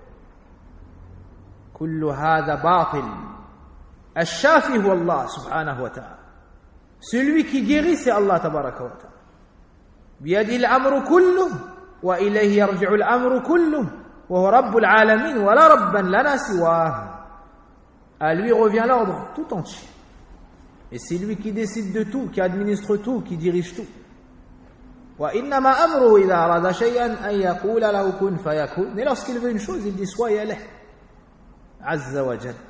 Kullu hada batil. Al-shafi huwa Allah subhanahu wa ta'ala. Celui qui guérit, c'est Allah tabaraka wa ta'ala. بيده الأمر كله وإليه يرجع الأمر كله وهو رب العالمين ولا ربا لنا سواه. À lui revient l'ordre tout entier. Et c'est lui qui décide de tout, qui administre tout, qui dirige tout. وإنما أمره إذا أراد شيئا أن يقول له كن فيكون. Et lorsqu'il veut une chose, il dit soyez là. Azza wa Jal.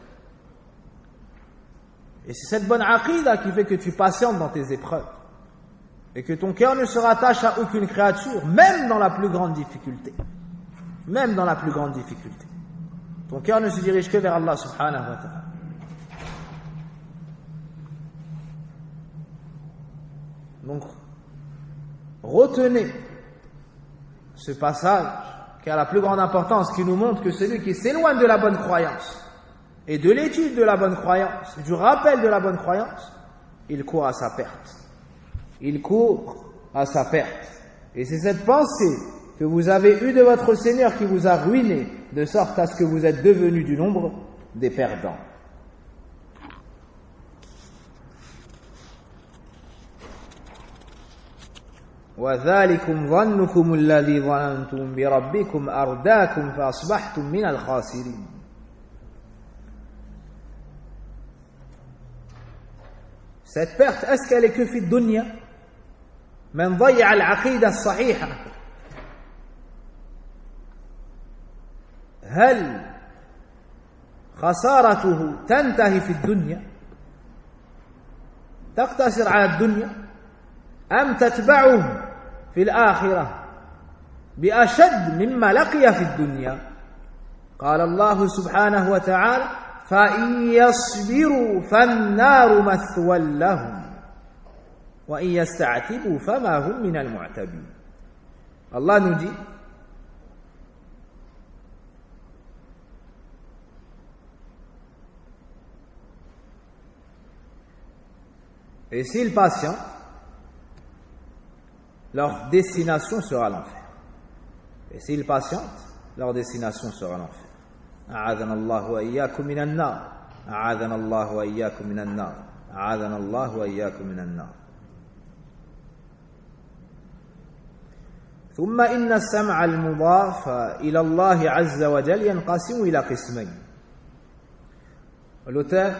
Et c'est cette bonne aqida qui fait que tu patientes dans tes épreuves. Et que ton cœur ne se rattache à aucune créature, même dans la plus grande difficulté. Même dans la plus grande difficulté. Ton cœur ne se dirige que vers Allah subhanahu wa ta'ala. Donc, retenez ce passage qui a la plus grande importance, qui nous montre que celui qui s'éloigne de la bonne croyance et de l'étude de la bonne croyance, du rappel de la bonne croyance, il court à sa perte. Il court à sa perte. Et c'est cette pensée que vous avez eue de votre Seigneur qui vous a ruiné, de sorte à ce que vous êtes devenus du nombre des perdants. وَذَلِكُمْ ظَنُّكُمُ الَّذِي ظَنَنْتُمْ بِرَبِّكُمْ أَرْدَاكُمْ فَأَصْبَحْتُمْ مِنَ الْخَاسِرِينَ. Cette perte, est-ce qu'elle est que في الدنيا؟ من ضيع العقيدة الصحيحة هل خسارته تنتهي في الدنيا؟ تقتصر على الدنيا أم تتبعه في الآخرة بأشد مما لقي في الدنيا؟ قال الله سبحانه وتعالى فإن يصبروا فالنار مثوى لهم وإن يستعتبوا فما هم من المعتبين. Allah nous dit et s'ils patientent, leur destination sera l'enfer. Et s'ils patientent, leur destination sera l'enfer. أعاذنا الله وإياكم من النار أعاذنا الله وإياكم من النار أعاذنا الله وإياكم من النار. ثم إن السمع المضاف إلى الله عز وجل ينقسم إلى قسمين. L'auteur,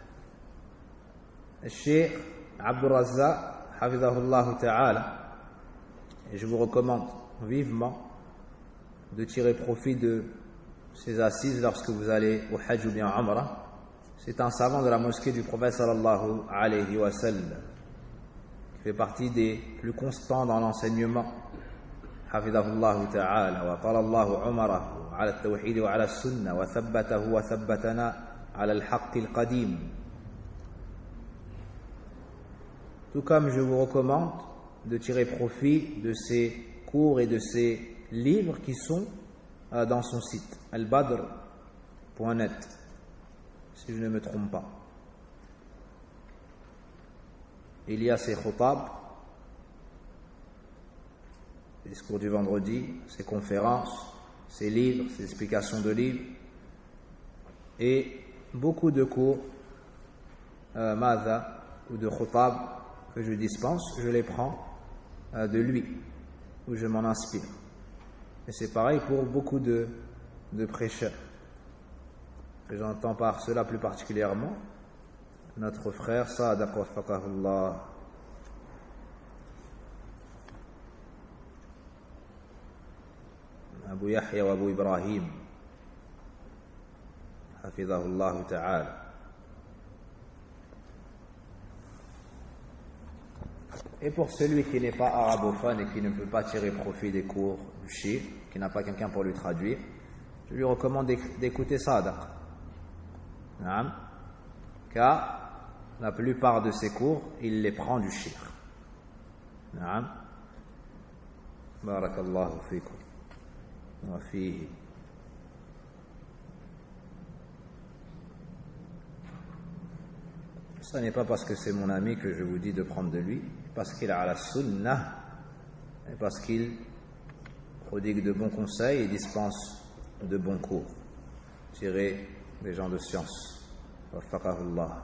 le Cheikh Abdul Razzaq, hafidhahullah ta'ala, et je vous recommande vivement de tirer profit de ces assises lorsque vous allez au Hajj ou bien en Umrah. C'est un savant de la mosquée du prophète sallallahu alayhi wa sallam, qui fait partie des plus constants dans l'enseignement. حفظه تعالى وطال الله عمره على التوحيد وعلى السنة وثبته وثبتنا على الحق القديم. Tout comme je vous recommande de tirer profit de ces cours et de ces livres qui sont dans son site albadr.net, si je ne me trompe pas. Il y a ces khutab, les discours du vendredi, ses conférences, ses livres, ses explications de livres et beaucoup de cours madha ou de khutab que je dispense, je les prends de lui ou je m'en inspire. Et c'est pareil pour beaucoup de prêcheurs. Et j'entends par cela plus particulièrement notre frère Saadaq waffaqahullah, Abu Yahya wa Abu Ibrahim hafidhahullah ta'ala. Et pour celui qui n'est pas arabophone et qui ne peut pas tirer profit des cours du cheikh, qui n'a pas quelqu'un pour lui traduire, je lui recommande d'écouter Saadaq, car la plupart de ses cours, il les prend du cheikh. Barakallahu fikum wa fihi. Ce n'est pas parce que c'est mon ami que je vous dis de prendre de lui, parce qu'il a la sunnah, et parce qu'il prodigue de bons conseils et dispense de bons cours tirés des gens de science. Waffaqahullah.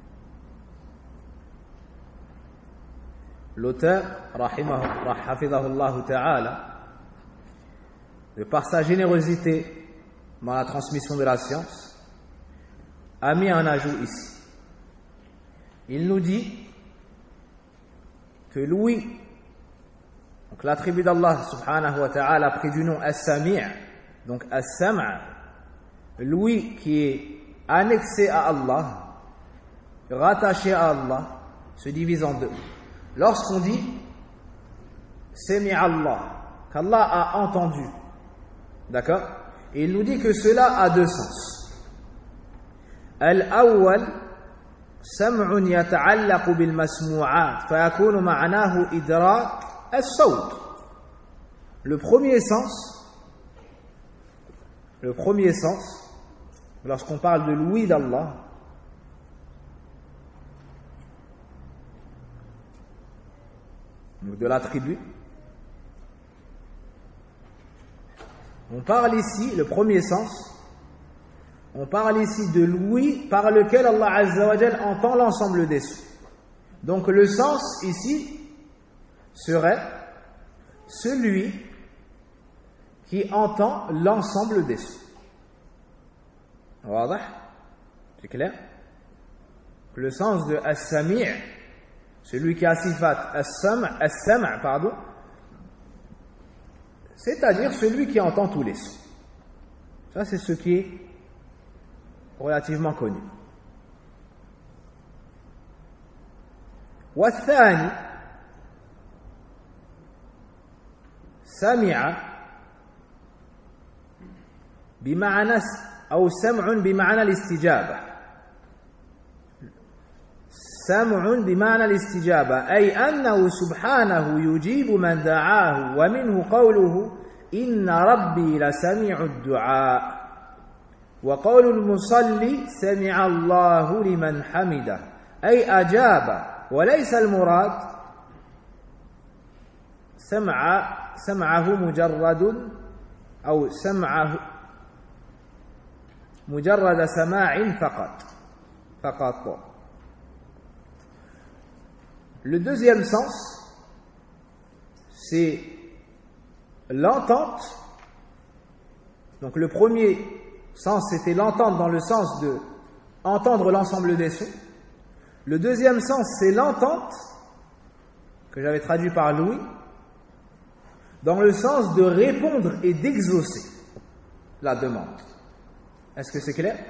L'auteur, hafidhahullah ta'ala, de par sa générosité dans la transmission de la science, a mis un ajout ici. Il nous dit que l'ouïe, donc l'attribut d'Allah subhanahu wa ta'ala pris du nom As-Sami', donc As-Sam', l'ouïe qui est annexé à Allah, rattaché à Allah, se divise en deux. Lorsqu'on dit Sami'a Allah, qu'Allah a entendu, d'accord? Et il nous dit que cela a deux sens. Al-awwal سمع يتعلق بالمسموعات فيكون معناه إدراك الصوت. Le premier sens, le premier sens, lorsqu'on parle de l'ouïe d'Allah, ou de l'attribut, on parle ici, le premier sens, on parle ici de l'ouïe par lequel Allah Azza wa Jal entend l'ensemble des sons. Donc le sens ici serait celui qui entend l'ensemble des sons. Wadah? C'est clair? Le sens de as-sami', celui qui a sifat as-sam', pardon, c'est-à-dire celui qui entend tous les sons. Ça, c'est ce qui est relativement connu. والثاني سمع بمعنى أو سمع بمعنى الاستجابة. سمع بمعنى الاستجابة أي أنه سبحانه يجيب من دعاه ومنه قوله إن ربي لسميع الدعاء وقول المصلي سمع الله لمن حمده أي أجاب وليس المراد سمعه مجرد أو سمعه مجرد سماع فقط. Le deuxième sens, c'est l'entente. Donc le premier sens, c'était l'entente dans le sens de entendre l'ensemble des sons. Le deuxième sens, c'est l'entente, que j'avais traduit par l'ouïe, dans le sens de répondre et d'exaucer la demande. Est-ce que c'est clair?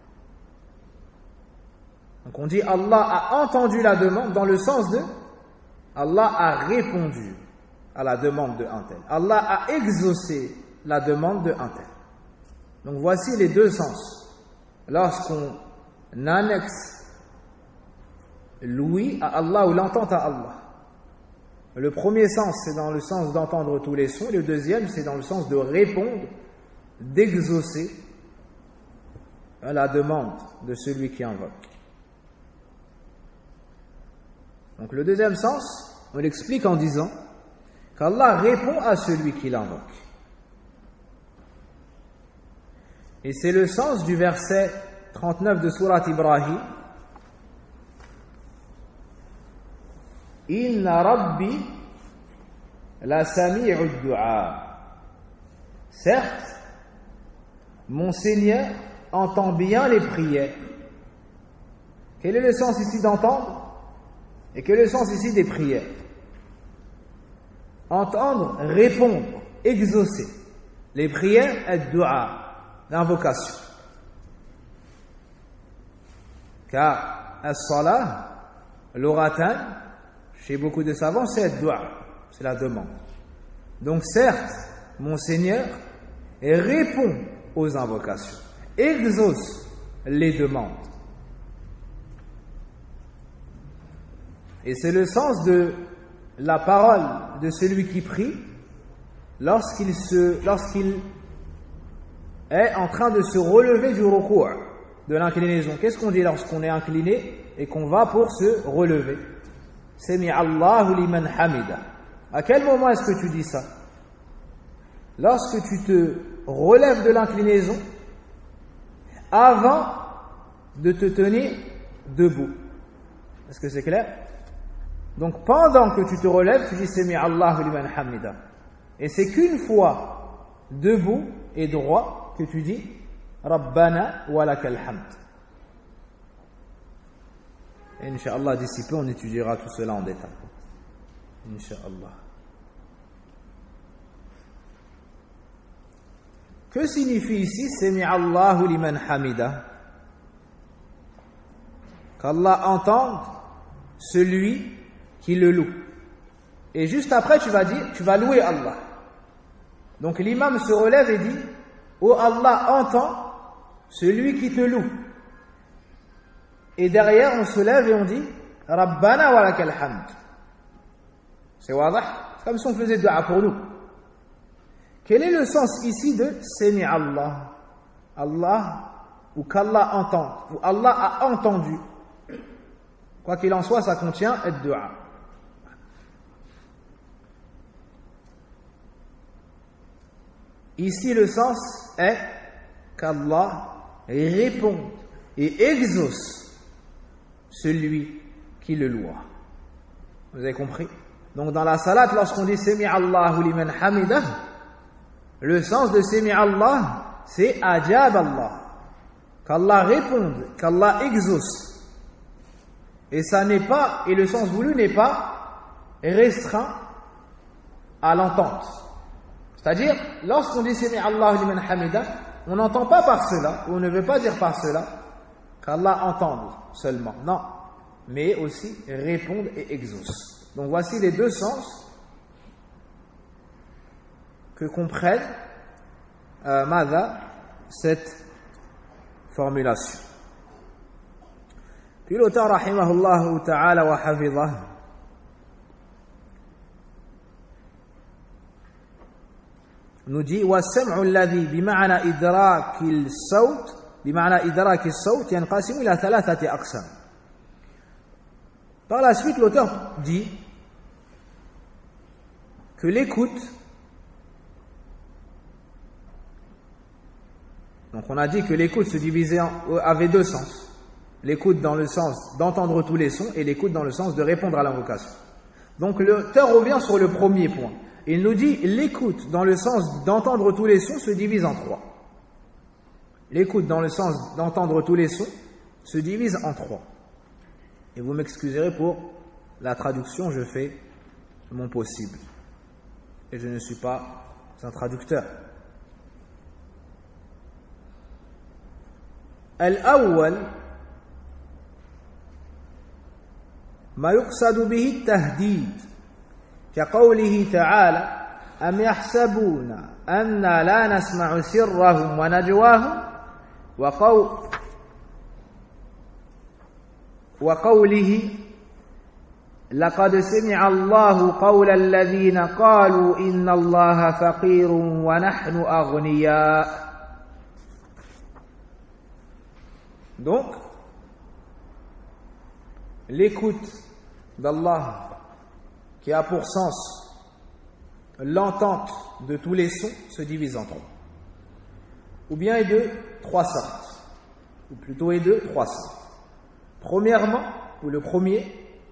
Donc on dit Allah a entendu la demande dans le sens de Allah a répondu à la demande de un tel. Allah a exaucé la demande de un tel. Donc voici les deux sens. Lorsqu'on annexe l'ouïe à Allah ou l'entente à Allah. Le premier sens, c'est dans le sens d'entendre tous les sons. Le deuxième, c'est dans le sens de répondre, d'exaucer à la demande de celui qui invoque. Donc le deuxième sens, on l'explique en disant qu'Allah répond à celui qui l'invoque. Et c'est le sens du verset 39 de sourate Ibrahim. Inna Rabbi la sami'u du'a. Certes, mon Seigneur entend bien les prières. Quel est le sens ici d'entendre? Et quel est le sens ici des prières? Entendre, répondre, exaucer. Les prières, ad-du'a, l'invocation. Car as-salah, l'oratan, chez beaucoup de savants, c'est ad-du'a, c'est la demande. Donc certes, mon Seigneur répond aux invocations, exauce les demandes. Et c'est le sens de la parole de celui qui prie lorsqu'il est en train de se relever du ruku', de l'inclinaison. Qu'est-ce qu'on dit lorsqu'on est incliné et qu'on va pour se relever? Sami Allahu liman hamida. À quel moment est-ce que tu dis ça? Lorsque tu te relèves de l'inclinaison avant de te tenir debout. Est-ce que c'est clair? Donc pendant que tu te relèves, tu dis Sami Allahu liman hamida. Et c'est qu'une fois debout et droit que tu dis Rabbana wa lakal hamd. Et Inch'Allah, d'ici peu, on étudiera tout cela en détail. Inch'Allah. Que signifie ici Sami Allahu liman hamida? Qu'Allah entende celui qui le loue. Et juste après, tu vas louer Allah. Donc l'imam se relève et dit Oh Allah, entend celui qui te loue. Et derrière, on se lève et on dit Rabbana wa lakal hamd. C'est wadah? C'est comme si on faisait dua pour nous. Quel est le sens ici de Sami Allah? Allah ou qu'Allah entende, ou Allah a entendu. Quoi qu'il en soit, ça contient ad-du'a. Ici, le sens est qu'Allah réponde et exauce celui qui le loue. Vous avez compris? Donc dans la salat, lorsqu'on dit Sami Allahu liman hamidah, le sens de Sami Allah, c'est Ajab Allah. Qu'Allah réponde, qu'Allah exauce. Et ça n'est pas, et le sens voulu n'est pas restreint à l'entente. C'est-à-dire, lorsqu'on dit Sami Allahu liman hamidah, on n'entend pas par cela, ou on ne veut pas dire par cela, qu'Allah entende seulement. Non. Mais aussi répondre et exauce. Donc voici les deux sens que comprennent cette formulation. Puis l'auteur rahimahullah ta'ala wa hafidhah nous dit والسمع الذي بمعنى إدراك الصوت بمعنى إدراك الصوت ينقسم إلى ثلاثة أقسام. Par la suite, l'auteur dit que l'écoute, donc on a dit que l'écoute se divisait avait deux sens. L'écoute dans le sens d'entendre tous les sons et l'écoute dans le sens de répondre à l'invocation. Donc l'auteur revient sur le premier point. Il nous dit l'écoute dans le sens d'entendre tous les sons se divise en trois. L'écoute dans le sens d'entendre tous les sons se divise en trois. Et vous m'excuserez pour la traduction, je fais mon possible. Et je ne suis pas un traducteur. Al-awwal ما يقصد به التهديد كقوله تعالى أم يحسبون أنا لا نسمع سرهم ونجواهم وقوله لقد سمع الله قول الذين قالوا إن الله فقير ونحن أغنياء. Donc, l'écoute d'Allah qui a pour sens l'entente de tous les sons se divise en trois. Ou bien est de trois sortes. Ou plutôt est de trois sortes. Premièrement, ou le premier,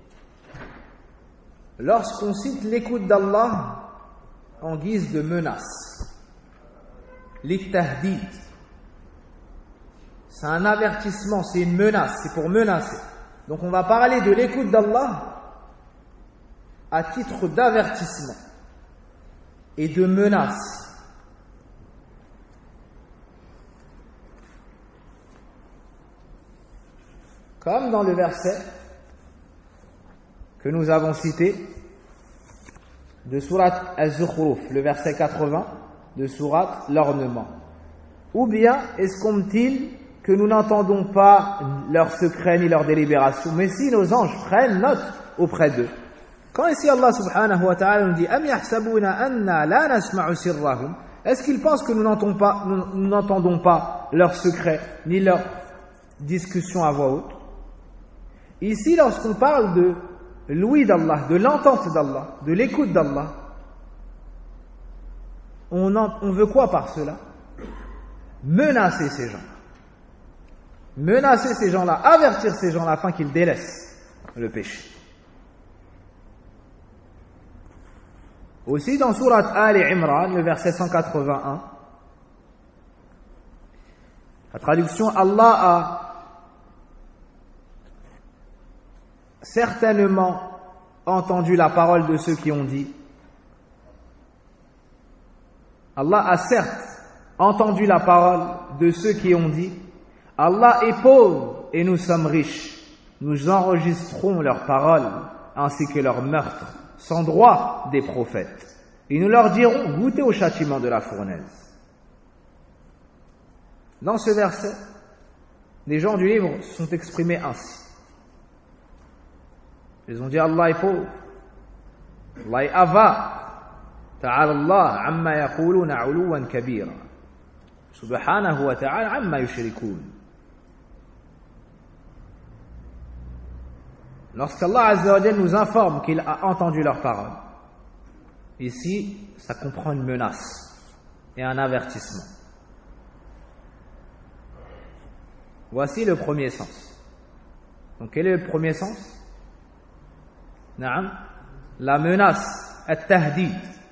lorsqu'on cite l'écoute d'Allah en guise de menace. L'itahdid. C'est un avertissement, c'est une menace, c'est pour menacer. Donc on va parler de l'écoute d'Allah à titre d'avertissement et de menace. Comme dans le verset que nous avons cité de Sourate Az-Zukhruf, le verset 80 de Sourate L'Ornement. Ou bien estime-t-il que nous n'entendons pas leurs secrets ni leurs délibérations, mais si nos anges prennent note auprès d'eux. Quand ici Allah subhanahu wa ta'ala nous dit Am yahsabuna anna la nasma'u sirrahum, est-ce qu'ils pensent que nous n'entendons pas leurs secrets ni leurs discussions à voix haute? Ici, lorsqu'on parle de l'ouïe d'Allah, de l'entente d'Allah, de l'écoute d'Allah, on veut quoi par cela? Menacer ces gens. Menacer ces gens-là, avertir ces gens-là afin qu'ils délaissent le péché. Aussi dans Sourate Ali Imran, le verset 181, la traduction Allah a certainement entendu la parole de ceux qui ont dit. Allah a certes entendu la parole de ceux qui ont dit Allah est pauvre et nous sommes riches. Nous enregistrons leurs paroles ainsi que leurs meurtres sans droit des prophètes. Et nous leur dirons goûtez au châtiment de la fournaise. Dans ce verset, les gens du livre se sont exprimés ainsi. Ils ont dit Allah est pauvre, Allah est avare, ta'ala Allah amma yaquluna 'uluwan kabira. subhanahu wa ta'ala amma yushrikun. Lorsqu'Allah Azza wa Jalla nous informe qu'il a entendu leurs paroles, ici, ça comprend une menace et un avertissement. Voici le premier sens. Donc, quel est le premier sens? Naam, la menace, at-tahdid.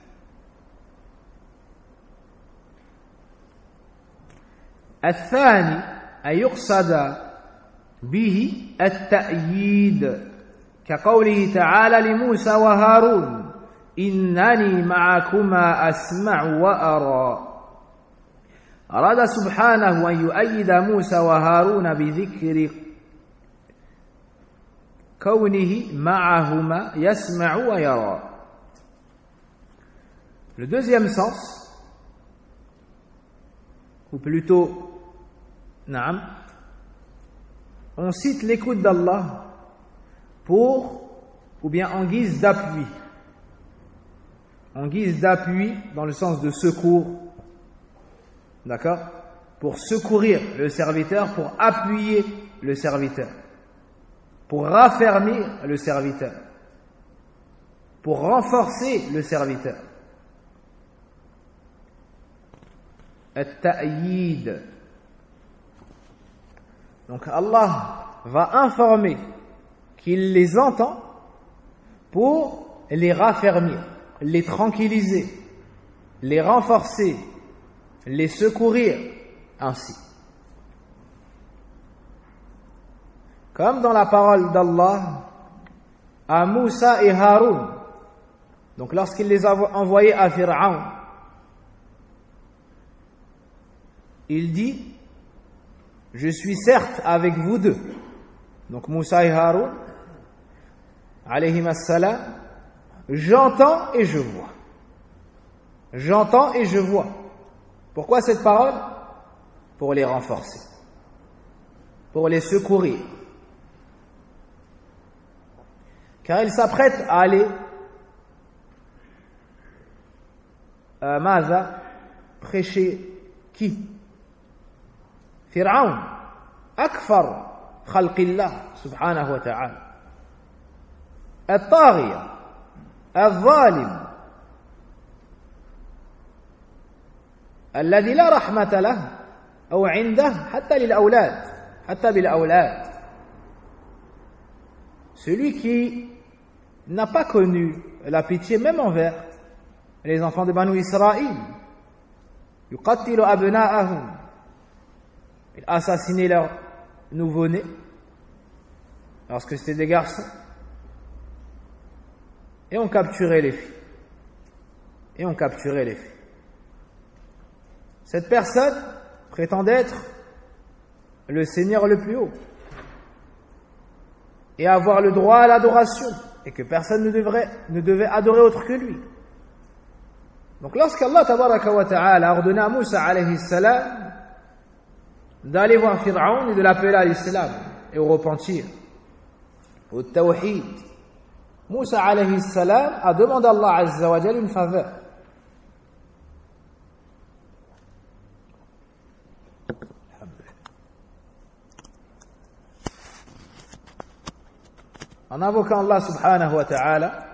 الثاني أن يقصد به التأييد كقوله تعالى لموسى وهارون إنني معكما أسمع وأرى. أراد سبحانه أن يؤيد موسى وهارون بذكر كونه معهما يسمع ويرى. Le deuxième sens, ou plutôt, naam, on cite l'écoute d'Allah pour, ou bien en guise d'appui. En guise d'appui dans le sens de secours. D'accord? Pour secourir le serviteur, pour appuyer le serviteur. Pour raffermir le serviteur. Pour renforcer le serviteur. At-ta'yid. Donc Allah va informer qu'il les entend pour les raffermir, les tranquilliser, les renforcer, les secourir ainsi. Comme dans la parole d'Allah à Moussa et Haroun. Donc lorsqu'il les a envoyés à Pharaon, il dit: je suis certes avec vous deux. Donc Moussa et Haroun, alayhim as-salam, j'entends et je vois. J'entends et je vois. Pourquoi cette parole? Pour les renforcer, pour les secourir. Car ils s'apprêtent à aller Maza, prêcher qui? Pharaon, akfar khalqillah subhanahu wa ta'ala, al-taghiya, al-zalim, الذي لا رحمة له أو عنده حتى للأولاد حتى بالأولاد. Celui qui n'a pas connu la pitié même envers les enfants de Banu Israël. يقتل أبناءهم. Il a assassiné leurs nouveau-nés lorsque c'était des garçons. Et on capturait les filles. Et on capturait les filles. Cette personne prétendait être le Seigneur le plus haut et avoir le droit à l'adoration et que personne ne devait adorer autre que lui. Donc lorsqu'Allah tabaraka wa ta'ala a ordonné à Moussa alayhi salam d'aller voir Pharaon et de l'appeler à l'islam et au repentir, au tawhid, Moussa alayhi salam a demandé à Allah azza wa jalla une faveur. En invoquant Allah subhanahu wa ta'ala,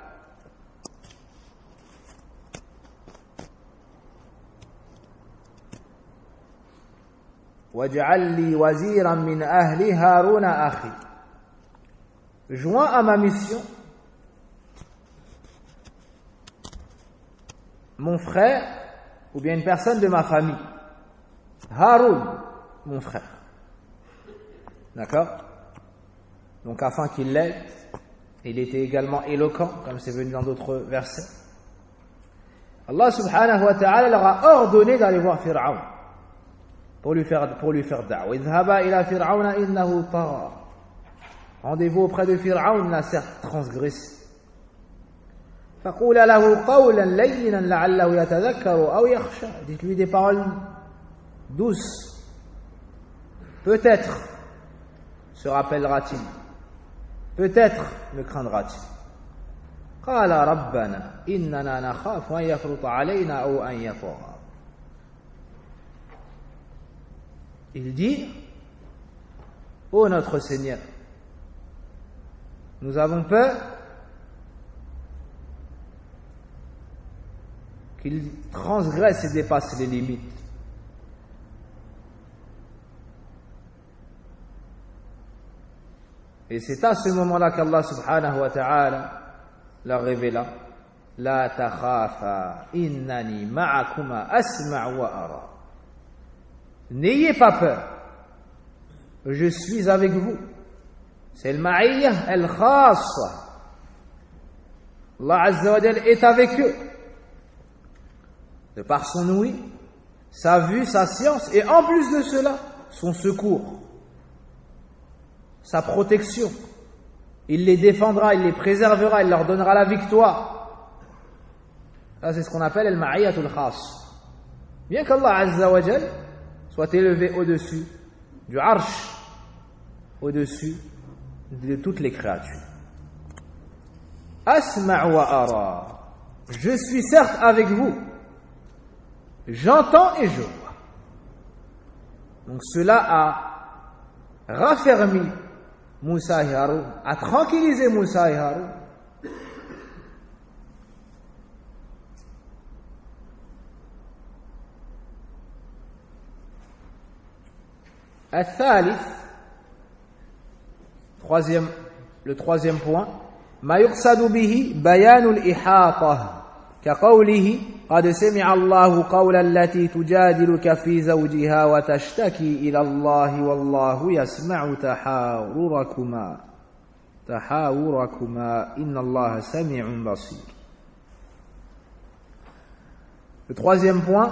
وَاجْعَلْ لِي وَزِيرًا مِنْ أَهْلِ هَارُونَ أَخِي. Joint à ma mission, mon frère, ou bien une personne de ma famille. Haroun, mon frère. D'accord? Donc afin qu'il l'aide, il était également éloquent, comme c'est venu dans d'autres versets. Allah subhanahu wa ta'ala leur a ordonné d'aller voir Pharaon pour lui faire da'wa. Idhaba ila Fir'auna innahu tagha. Rendez-vous auprès de Pharaon, il a certes transgressé. فقولا له قولا لينا لعله يتذكر أو يخشى. Dites-lui des paroles douces. Peut-être se rappellera-t-il. Peut-être me craindra-t-il. قال ربنا إننا نخاف أن يفرط علينا أو أن يطغى. Il dit: ô notre Seigneur, nous avons peur qu'il transgresse et dépasse les limites. Et c'est à ce moment-là qu'Allah subhanahu wa ta'ala leur révéla: La takhafa innani ma'akuma asma' wa ara. N'ayez pas peur, je suis avec vous. C'est le ma'iyya al-khassa. Allah Azza wa Jal est avec eux, de par son ouïe, sa vue, sa science, et en plus de cela, son secours, sa protection. Il les défendra, il les préservera, il leur donnera la victoire. Ça, c'est ce qu'on appelle al-ma'iyyatul khas. Bien qu'Allah Azza wa Jal soit élevé au-dessus du arsh, au-dessus de toutes les créatures. Asma' wa ara. Je suis certes avec vous. J'entends et je vois. Donc cela a raffermi Moussa et Haroun, a tranquillisé Moussa et Haroun. Le troisième point, ما يقصد به بيان الإحاطة كقوله قد سمع الله قول التي تجادلك في زوجها وتشتكي إلى الله والله يسمع تحاوركما إن الله سميع بصير. Le troisième point,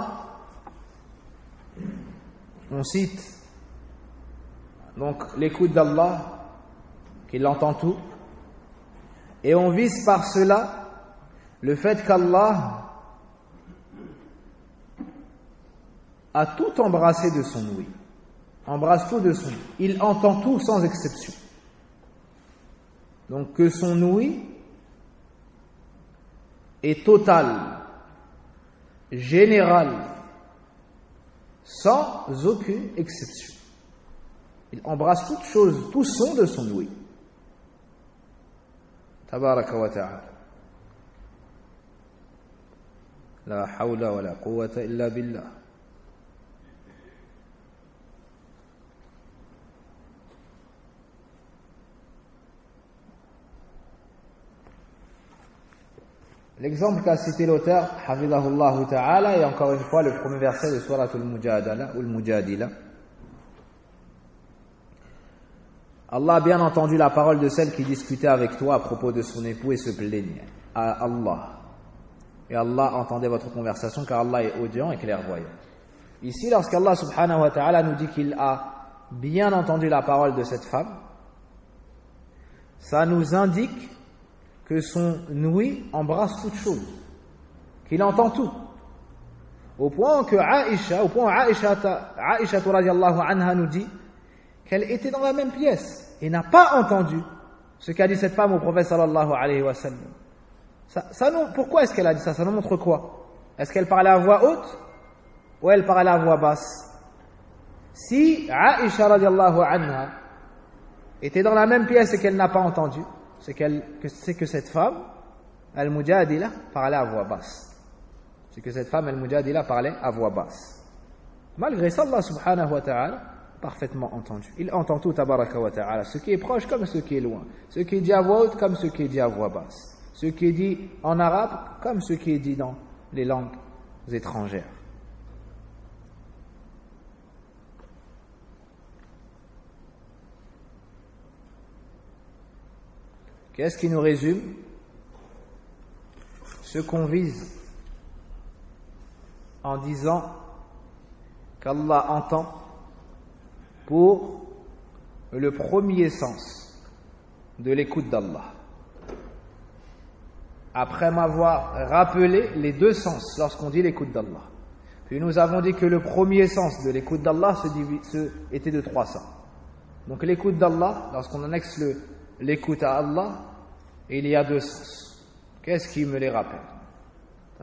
on cite donc l'écoute d'Allah, qu'il entend tout, et on vise par cela le fait qu'Allah a tout embrassé de son ouïe, embrasse tout de son ouïe, il entend tout sans exception. Donc que son ouïe est totale, générale, sans aucune exception. Il embrasse toute chose, tout son de son ouïe. Tabaraka wa ta'ala. La hawla wa la quwwata illa billah. L'exemple qu'a cité l'auteur, hafidhahullah ta'ala, est encore une fois le premier verset de Surat al-Mujadala ou al-Mujadila. Allah a bien entendu la parole de celle qui discutait avec toi à propos de son époux et se plaignait à Allah. Et Allah entendait votre conversation car Allah est audient et clairvoyant. Ici, lorsqu'Allah subhanahu wa ta'ala nous dit qu'il a bien entendu la parole de cette femme, ça nous indique que son ouïe embrasse toute chose, qu'il entend tout. Au point où Aïcha radiallahu anha nous dit qu'elle était dans la même pièce et n'a pas entendu ce qu'a dit cette femme au prophète sallallahu alayhi wa sallam. Pourquoi est-ce qu'elle a dit ça? Ça nous montre quoi? Est-ce qu'elle parlait à voix haute ou elle parlait à voix basse? Si Aïcha radiallahu anha était dans la même pièce et qu'elle n'a pas entendu, c'est que cette femme, al-Mujadila, parlait à voix basse. C'est que cette femme, al-Mujadila, parlait à voix basse. Malgré ça, Allah subhanahu wa ta'ala, parfaitement entendu. Il entend tout, tabaraka wa ta'ala, ce qui est proche comme ce qui est loin, ce qui est dit à voix haute comme ce qui est dit à voix basse, ce qui est dit en arabe comme ce qui est dit dans les langues étrangères. Qu'est-ce qui nous résume ce qu'on vise en disant qu'Allah entend pour le premier sens de l'écoute d'Allah. Après m'avoir rappelé les deux sens lorsqu'on dit l'écoute d'Allah. Puis nous avons dit que le premier sens de l'écoute d'Allah était de trois sens. Donc l'écoute d'Allah, lorsqu'on annexe l'écoute à Allah, il y a deux sens. Qu'est-ce qui me les rappelle?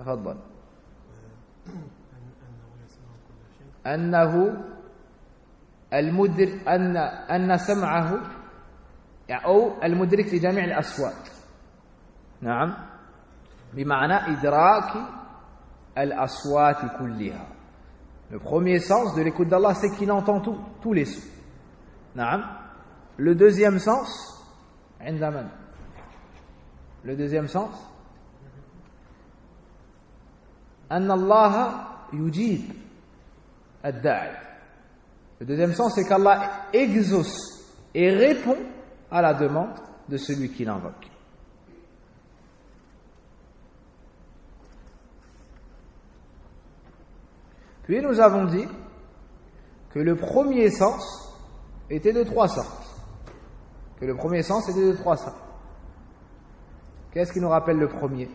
Annahu أن سمعه أو المدرك لجميع الأصوات. نعم، بمعنى إدراك الأصوات كلها. Le premier sens de l'écoute d'Allah, c'est qu'il entend tous les sons. نعم. Le deuxième sens, عندما le deuxième sens, أن الله يجيب الداعي. Le deuxième sens, c'est qu'Allah exauce et répond à la demande de celui qui l'invoque. Puis nous avons dit que le premier sens était de trois sortes. Que le premier sens était de trois sortes. Qu'est-ce qui nous rappelle le premier?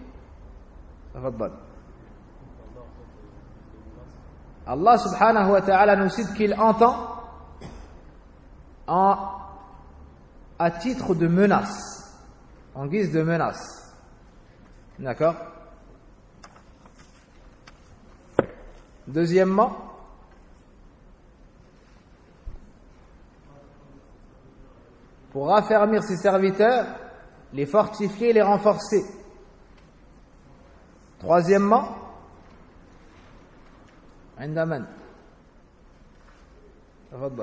Allah subhanahu wa ta'ala nous cite qu'il entend à titre de menace, en guise de menace. D'accord? Deuxièmement, pour raffermir ses serviteurs, les fortifier, les renforcer. Troisièmement, عندما تفضل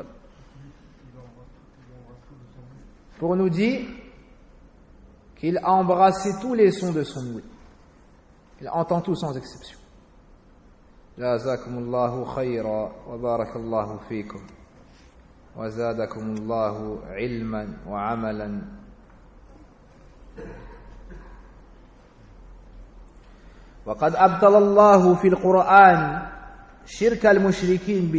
pour nous dire qu'il a embrassé tous les sons de son ouïe. Il entend tout sans exception. Jazakumullahu khayra wa barakallahu fikum wa zadakumullahu ilman wa amalan. وقد أبطل الله في القرآن شرك المشركين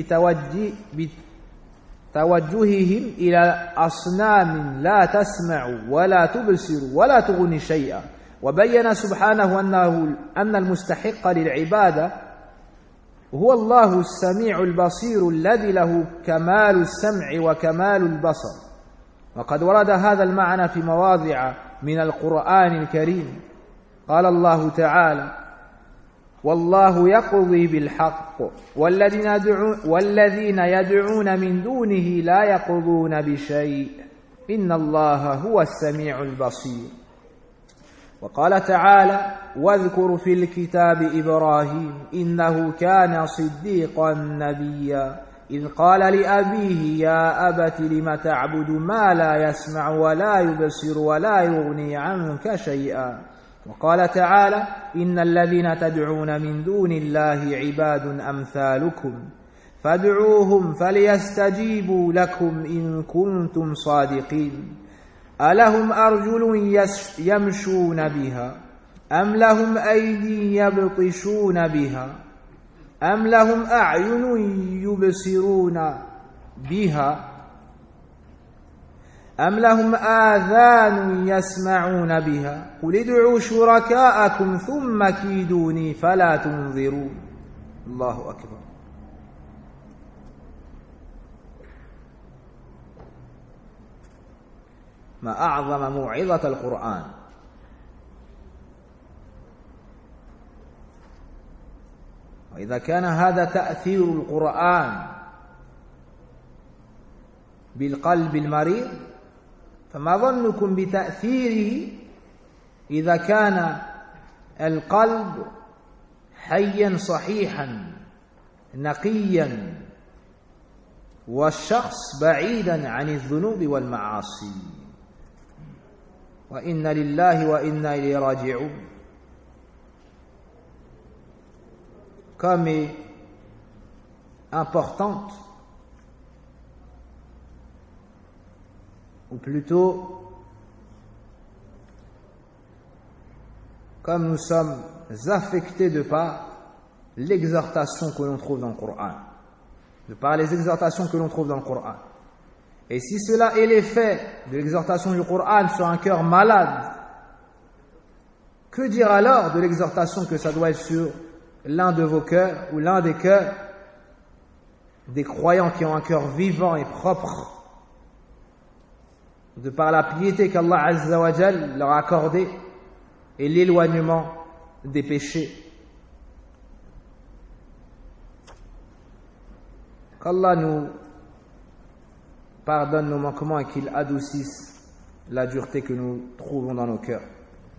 بتوجههم إلى أصنام لا تسمع ولا تبصر ولا تغني شيئا، وبين سبحانه أن المستحق للعبادة هو الله السميع البصير الذي له كمال السمع وكمال البصر. وقد ورد هذا المعنى في مواضع من القرآن الكريم. قال الله تعالى: والله يقضي بالحق والذين يدعون من دونه لا يقضون بشيء إن الله هو السميع البصير. وقال تعالى: واذكر في الكتاب إبراهيم إنه كان صديقا نبيا إذ قال لأبيه يا أبت لم تعبد ما لا يسمع ولا يبصر ولا يغني عنك شيئا. وقال تعالى: إن الذين تدعون من دون الله عباد أمثالكم فادعوهم فليستجيبوا لكم إن كنتم صادقين. ألهم أرجل يمشون بها أم لهم أيدي يبطشون بها أم لهم أعين يبصرون بها أم لهم آذان يسمعون بها قل ادعوا شركاءكم ثم كيدوني فلا تنظرون. الله أكبر. ما أعظم موعظة القرآن. وإذا كان هذا تأثير القرآن بالقلب المريض، فما ظنكم بتأثيره إذا كان القلب حيا صحيحا نقيا والشخص بعيدا عن الذنوب والمعاصي. وإن لله وإنا إليه راجعون. Comme est importante, ou plutôt comme nous sommes affectés de par l'exhortation que l'on trouve dans le Coran, de par les exhortations que l'on trouve dans le Coran. Et si cela est l'effet de l'exhortation du Coran sur un cœur malade, que dire alors de l'exhortation que ça doit être sur l'un de vos cœurs ou l'un des cœurs des croyants qui ont un cœur vivant et propre, de par la piété qu'Allah Azza wa Jal leur a accordée et l'éloignement des péchés. Qu'Allah nous pardonne nos manquements et qu'il adoucisse la dureté que nous trouvons dans nos cœurs.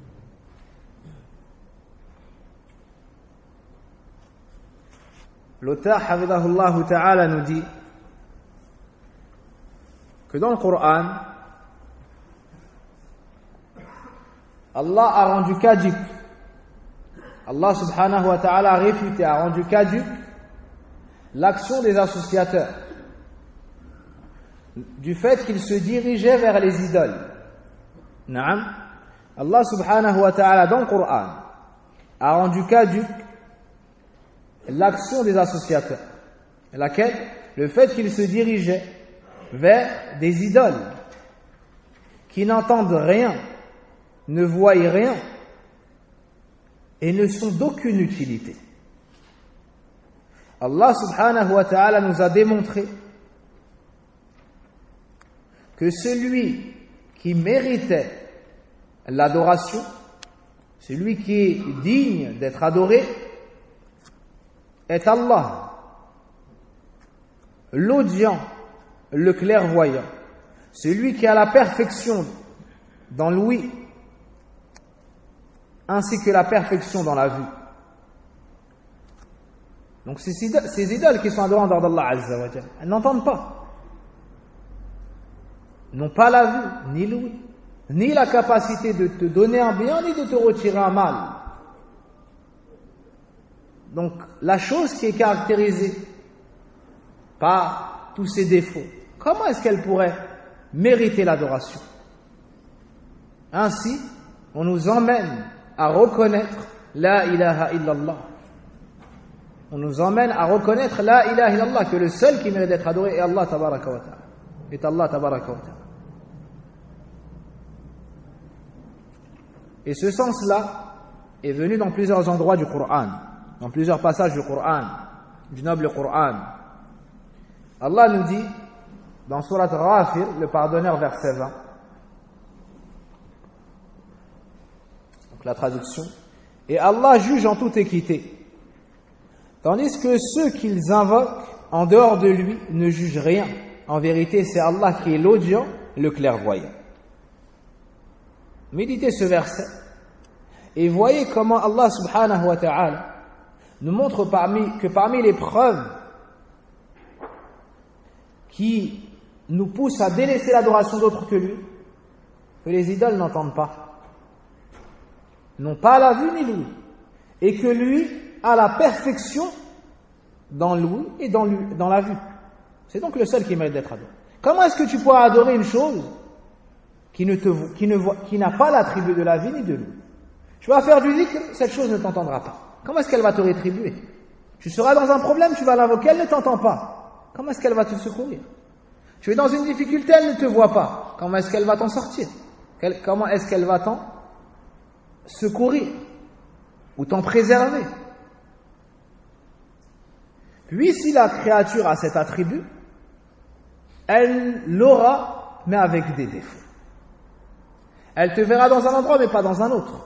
L'auteur, hafidhahullah ta'ala, nous dit que dans le Coran, Allah a rendu caduc, Allah subhanahu wa ta'ala a réfuté, a rendu caduc l'action des associateurs du fait qu'ils se dirigeaient vers les idoles. Naam. Allah subhanahu wa ta'ala dans le Coran a rendu caduc l'action des associateurs, laquelle, le fait qu'ils se dirigeaient vers des idoles qui n'entendent rien, ne voient rien et ne sont d'aucune utilité. Allah subhanahu wa ta'ala nous a démontré que celui qui méritait l'adoration, celui qui est digne d'être adoré, est Allah, l'audient, le clairvoyant, celui qui a la perfection dans l'ouïe, ainsi que la perfection dans la vue. Donc ces idoles qui sont adorées en dehors d'Allah Azza wa Jalla, elles n'entendent pas, n'ont pas la vue, ni l'ouïe, ni la capacité de te donner un bien, ni de te retirer un mal. Donc, la chose qui est caractérisée par tous ces défauts, comment est-ce qu'elle pourrait mériter l'adoration? Ainsi, on nous emmène à reconnaître la ilaha illallah. On nous emmène à reconnaître la ilaha illallah, que le seul qui mérite d'être adoré est Allah tabaraka wa ta'ala. Est Allah tabaraka wa ta'ala. Et ce sens-là est venu dans plusieurs endroits du Coran, dans plusieurs passages du Coran, du noble Coran. Allah nous dit, dans Surat Ghafir, le pardonneur, verset 20, donc la traduction, et Allah juge en toute équité, tandis que ceux qu'ils invoquent en dehors de lui ne jugent rien. En vérité, c'est Allah qui est l'audient, le clairvoyant. Méditez ce verset et voyez comment Allah subhanahu wa ta'ala nous montre que parmi les preuves qui nous poussent à délaisser l'adoration d'autres que lui, que les idoles n'entendent pas, n'ont pas la vue ni l'ouïe, et que lui a la perfection dans l'ouïe et dans la vue. C'est donc le seul qui mérite d'être adoré. Comment est-ce que tu pourras adorer une chose qui n'a pas l'attribut de la vie ni de l'ouïe? Tu vas faire du zikr, cette chose ne t'entendra pas. Comment est-ce qu'elle va te rétribuer? Tu seras dans un problème, tu vas l'invoquer, elle ne t'entend pas. Comment est-ce qu'elle va te secourir? Tu es dans une difficulté, elle ne te voit pas. Comment est-ce qu'elle va t'en sortir? Comment est-ce qu'elle va t'en secourir ou t'en préserver? Puis si la créature a cet attribut, elle l'aura, mais avec des défauts. Elle te verra dans un endroit, mais pas dans un autre.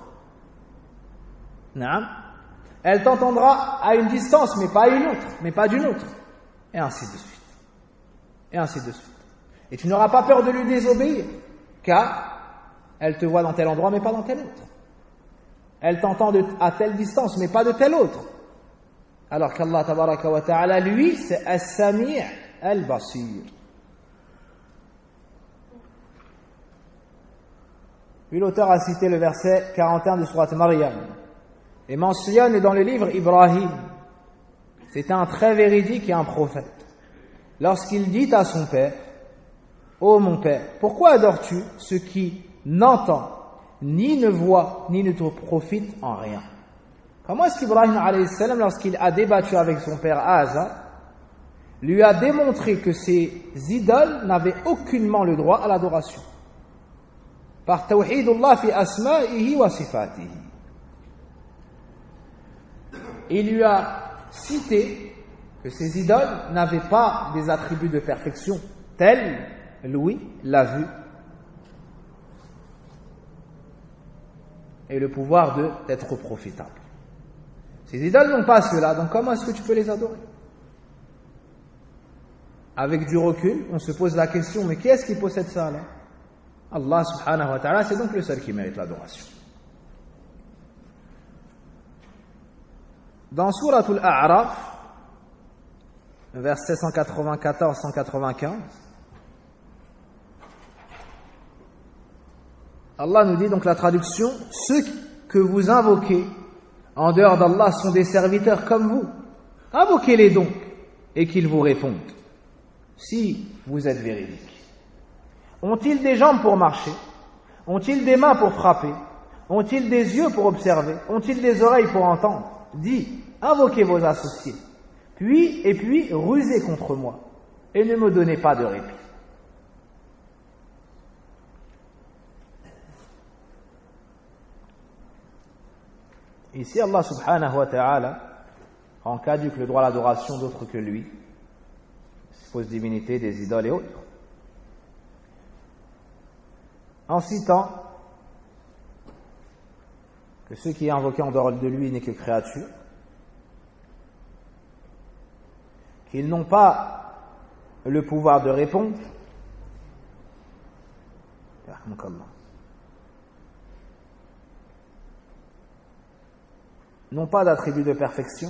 Elle t'entendra à une distance, mais pas à une autre, mais pas d'une autre. Et ainsi de suite. Et ainsi de suite. Et tu n'auras pas peur de lui désobéir, car elle te voit dans tel endroit, mais pas dans tel autre. Elle t'entend à telle distance, mais pas de tel autre. Alors qu'Allah tabaraka wa ta'ala, lui, c'est As-Sami' Al-Basir. Puis l'auteur a cité le verset 41 de Surat Maryam et mentionne dans le livre Ibrahim, c'est un très véridique et un prophète, lorsqu'il dit à son père: ô mon père, pourquoi adores-tu ce qui n'entend, ni ne voit, ni ne te profite en rien? Comment est-ce qu'Ibrahim alayhi salam, lorsqu'il a débattu avec son père Azar, lui a démontré que ces idoles n'avaient aucunement le droit à l'adoration par tawhidullah fi asma'ihi wa sifatihi? Il lui a cité que ces idoles n'avaient pas des attributs de perfection tels l'ouïe, la vue et le pouvoir d'être profitable. Ces idoles n'ont pas cela, donc comment est-ce que tu peux les adorer? avec du recul, on se pose la question, mais qui est-ce qui possède ça là? Allah subhanahu wa ta'ala, c'est donc le seul qui mérite l'adoration. Dans Sourate Al-A'raf, versets 194-195, Allah nous dit donc la traduction, ceux que vous invoquez en dehors d'Allah sont des serviteurs comme vous. Invoquez-les donc et qu'ils vous répondent, si vous êtes véridiques. Ont-ils des jambes pour marcher? Ont-ils des mains pour frapper? Ont-ils des yeux pour observer? Ont-ils des oreilles pour entendre? Dis, invoquez vos associés, puis rusez contre moi, et ne me donnez pas de répit. Ici, Allah subhanahu wa ta'ala rend caduc le droit à l'adoration d'autres que lui, fausses divinités, des idoles et autres, en citant que ceux qui est invoqué en dehors de lui n'est que créature, qu'ils n'ont pas le pouvoir de répondre, n'ont pas d'attribut de perfection,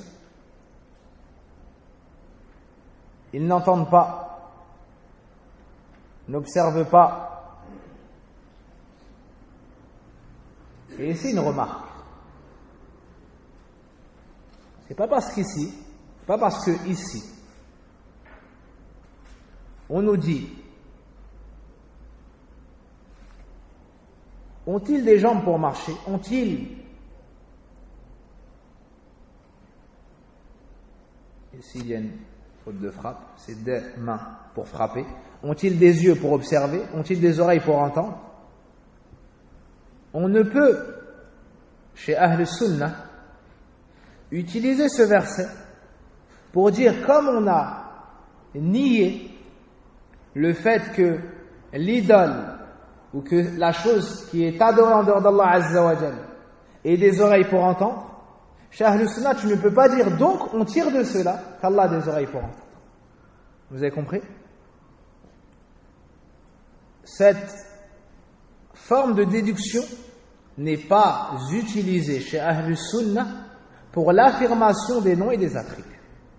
ils n'entendent pas, n'observent pas. Et ici une remarque. C'est pas parce que ici, on nous dit, ont-ils des jambes pour marcher? Ont-ils? Ici il y a une faute de frappe, c'est des mains pour frapper. Ont-ils des yeux pour observer? Ont-ils des oreilles pour entendre? On ne peut, chez Ahl Sunnah, utiliser ce verset pour dire, comme on a nié le fait que l'idole ou que la chose qui est adorée en dehors d'Allah Azza wa Jal ait des oreilles pour entendre, chez Ahl Sunnah, tu ne peux pas dire donc on tire de cela qu'Allah a des oreilles pour entendre. Vous avez compris? Cette forme de déduction n'est pas utilisée chez Ahl Sunnah pour l'affirmation des noms et des attributs.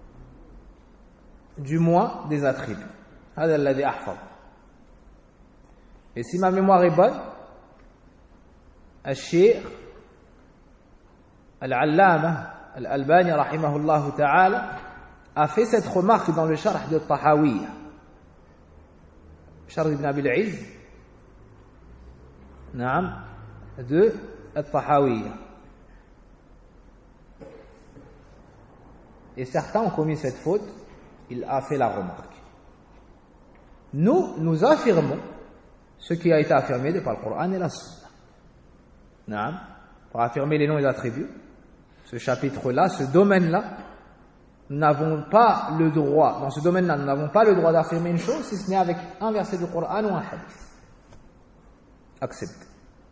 Du moins des attributs. هذا الذي أحفظ. Et si ma mémoire est bonne, Al-Sheikh Al-Allama Al-Albani rahimahullah ta'ala a fait cette remarque dans le Sharh de Tahawiyya, Sharh ibn Abil Izz, de Tahawiyya. Et certains ont commis cette faute, il a fait la remarque. Nous affirmons ce qui a été affirmé de par le Coran et la Sunna. Pour affirmer les noms et les attributs, ce chapitre-là, ce domaine-là, nous n'avons pas le droit, dans ce domaine-là, nous n'avons pas le droit d'affirmer une chose si ce n'est avec un verset du Coran ou un hadith. Accepté.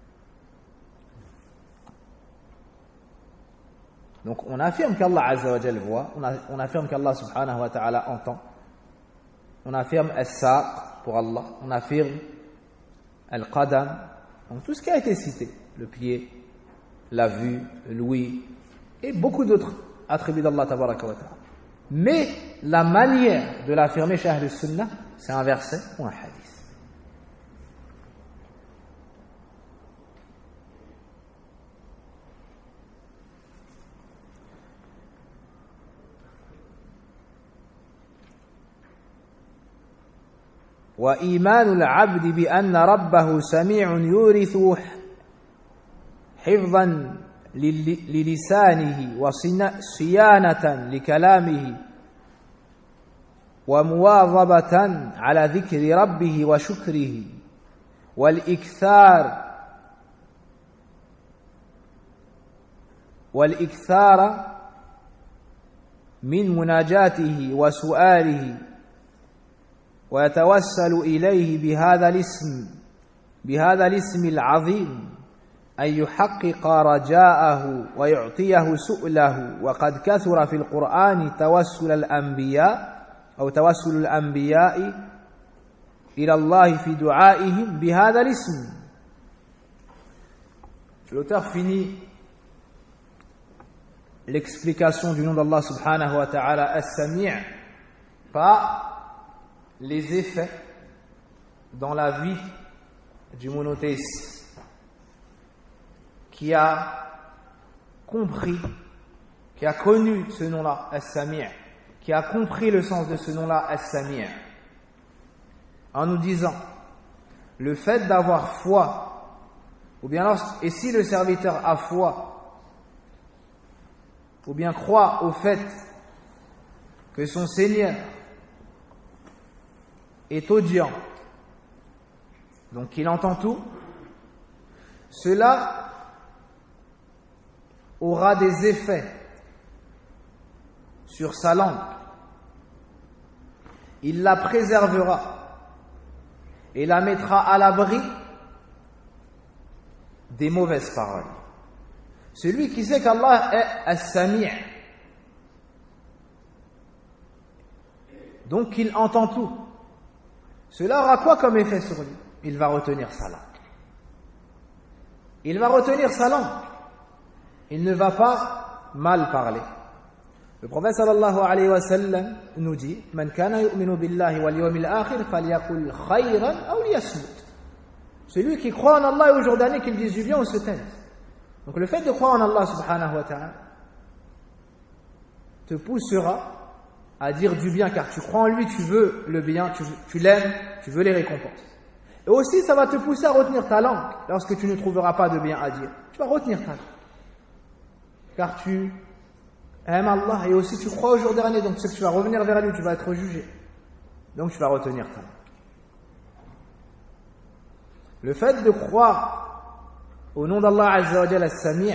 Donc on affirme qu'Allah Azza wa Jal voit, on affirme qu'Allah subhanahu wa ta'ala entend, on affirme As-Saq pour Allah, on affirme Al-Qadam, donc tout ce qui a été cité, le pied, la vue, l'ouïe, et beaucoup d'autres attributs d'Allah tabaraka wa ta'ala. Mais la manière de l'affirmer chez Ahl Sunnah, c'est un verset ou un hadith. وإيمان العبد بأن ربه سميع يورث حفظا للسانه وصيانة لكلامه ومواظبة على ذكر ربه وشكره والإكثار من مناجاته وسؤاله ويتوسل إليه بهذا الاسم العظيم أن يحقق رجاءه ويعطيه سؤله وقد كثر في القرآن توسل الأنبياء أو توسل الأنبياء إلى الله في دعائهم بهذا الاسم. L'auteur finit l'explication du nom d'Allah subhanahu wa ta'ala as-Sami' par les effets dans la vie du monothéiste qui a compris, qui a connu ce nom-là, as-Sami', qui a compris le sens de ce nom-là, as-Sami', en nous disant le fait d'avoir foi, ou bien et si le serviteur a foi, ou bien croit au fait que son Seigneur est audient, donc qu'il entend tout, cela aura des effets sur sa langue. Il la préservera et la mettra à l'abri des mauvaises paroles. Celui qui sait qu'Allah est as-Sami', donc qu'il entend tout, cela aura quoi comme effet sur lui? Il va retenir sa langue. Il va retenir sa langue. Il ne va pas mal parler. Le prophète sallallahu alayhi wa sallam nous dit: Man kana yu'minu billahi wal yawmil akhir falyaqul khayran aw liyasmut. Celui qui croit en Allah et au jour dernier, qu'il dise du bien ou se taise. Donc le fait de croire en Allah subhanahu wa ta'ala te poussera à dire du bien, car tu crois en lui, tu veux le bien, tu l'aimes, tu veux les récompenses. Et aussi ça va te pousser à retenir ta langue lorsque tu ne trouveras pas de bien à dire. Tu vas retenir ta langue, car tu aimes Allah et aussi tu crois au jour dernier, donc c'est que tu vas revenir vers lui, tu vas être jugé, donc tu vas retenir ta langue. Le fait de croire au nom d'Allah Azza wa Jalla as-Sami'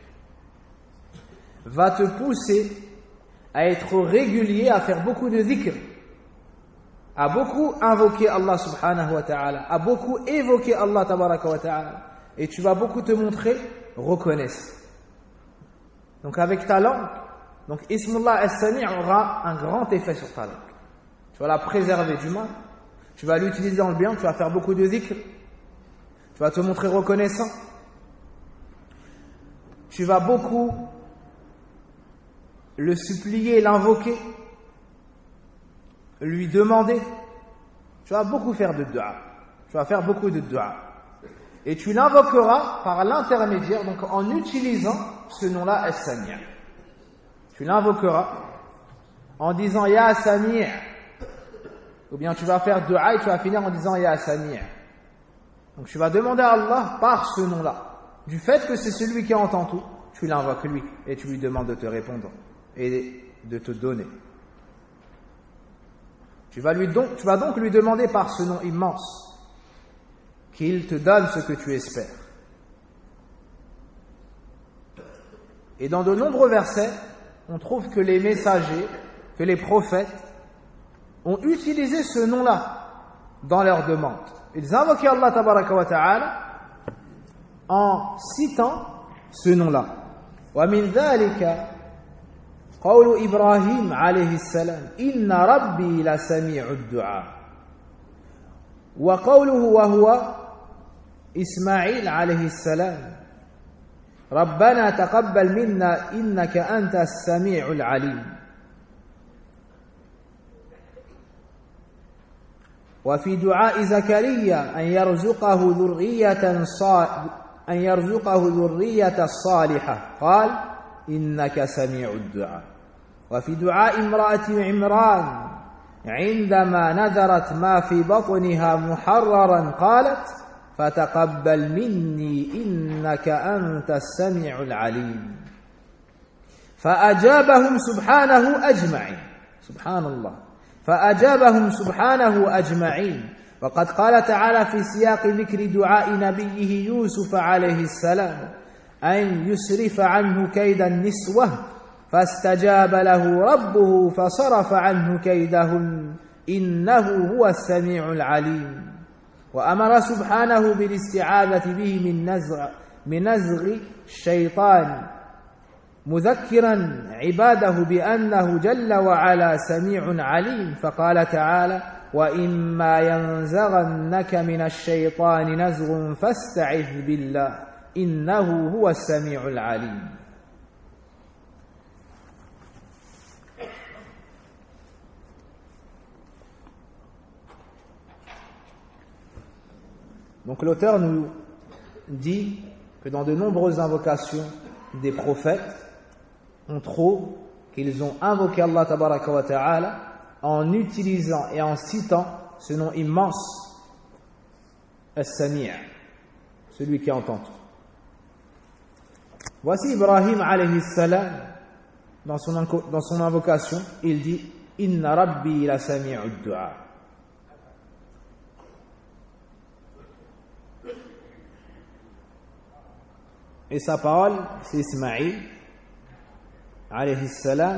va te pousser à être régulier, à faire beaucoup de dhikr, à beaucoup invoquer Allah subhanahu wa ta'ala, à beaucoup évoquer Allah tabaraka wa ta'ala, et tu vas beaucoup te montrer reconnaissant. Donc avec ta langue, donc Ismullah as-Sami' aura un grand effet sur ta langue. Tu vas la préserver du mal, tu vas l'utiliser dans le bien, tu vas faire beaucoup de dhikr, tu vas te montrer reconnaissant, tu vas beaucoup le supplier, l'invoquer, lui demander. Tu vas beaucoup faire de dua. Tu vas faire beaucoup de dua. Et tu l'invoqueras par l'intermédiaire, donc en utilisant ce nom-là, as-Sami'. Tu l'invoqueras en disant Ya Sami'. Ou bien tu vas faire dua et tu vas finir en disant Ya Sami'. Donc tu vas demander à Allah par ce nom-là. Du fait que c'est celui qui entend tout, tu l'invoques lui et tu lui demandes de te répondre et de te donner. Tu vas donc lui demander par ce nom immense qu'il te donne ce que tu espères. Et dans de nombreux versets, on trouve que les messagers, que les prophètes ont utilisé ce nom-là dans leurs demandes. Ils invoquaient Allah tabaraka wa ta'ala en citant ce nom-là. Wa min dhalika قول إبراهيم عليه السلام إن ربي لسميع الدعاء وقوله وهو إسماعيل عليه السلام ربنا تقبل منا إنك أنت السميع العليم وفي دعاء زكريا أن يرزقه ذرية صالحة قال إنك سميع الدعاء وفي دعاء امرأة عمران عندما نذرت ما في بطنها محررا قالت فتقبل مني إنك أنت السميع العليم فأجابهم سبحانه أجمعين سبحان الله فأجابهم سبحانه أجمعين وقد قال تعالى في سياق ذكر دعاء نبيه يوسف عليه السلام أن يسرف عنه كيد النسوة فاستجاب له ربه فصرف عنه كيدهن إنه هو السميع العليم وأمر سبحانه بالاستعاذة به من نزغ الشيطان مذكرا عباده بأنه جل وعلا سميع عليم فقال تعالى وإما ينزغنك من الشيطان نزغ فاستعذ بالله إنه هو السميع العليم. Donc l'auteur nous dit que dans de nombreuses invocations des prophètes, on trouve qu'ils ont invoqué Allah tabaraka wa ta'ala en utilisant et en citant ce nom immense, As-Sami', celui qui entend tout. Voici Ibrahim alayhi salam, dans son invocation, il dit « Inna Rabbi la sami'u du'a ». Et sa parole, c'est Ismaïl alayhi salam,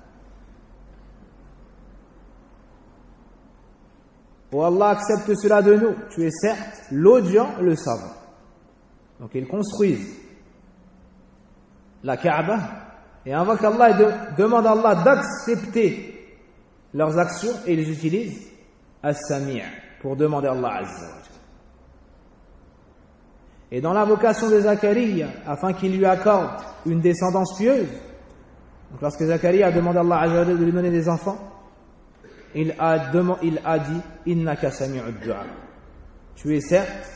où Allah accepte cela de nous. Tu es certes l'audient, le savant. Donc ils construisent la Kaaba et invoquent Allah et demandent à Allah d'accepter leurs actions et ils utilisent As-Sami' pour demander à Allah Azza wa Jalla. Et dans l'invocation de Zacharia, afin qu'il lui accorde une descendance pieuse, donc lorsque Zacharia a demandé à Allah Azza wa Jalla de lui donner des enfants, il a dit Innaka sami'u du'a. Tu es certes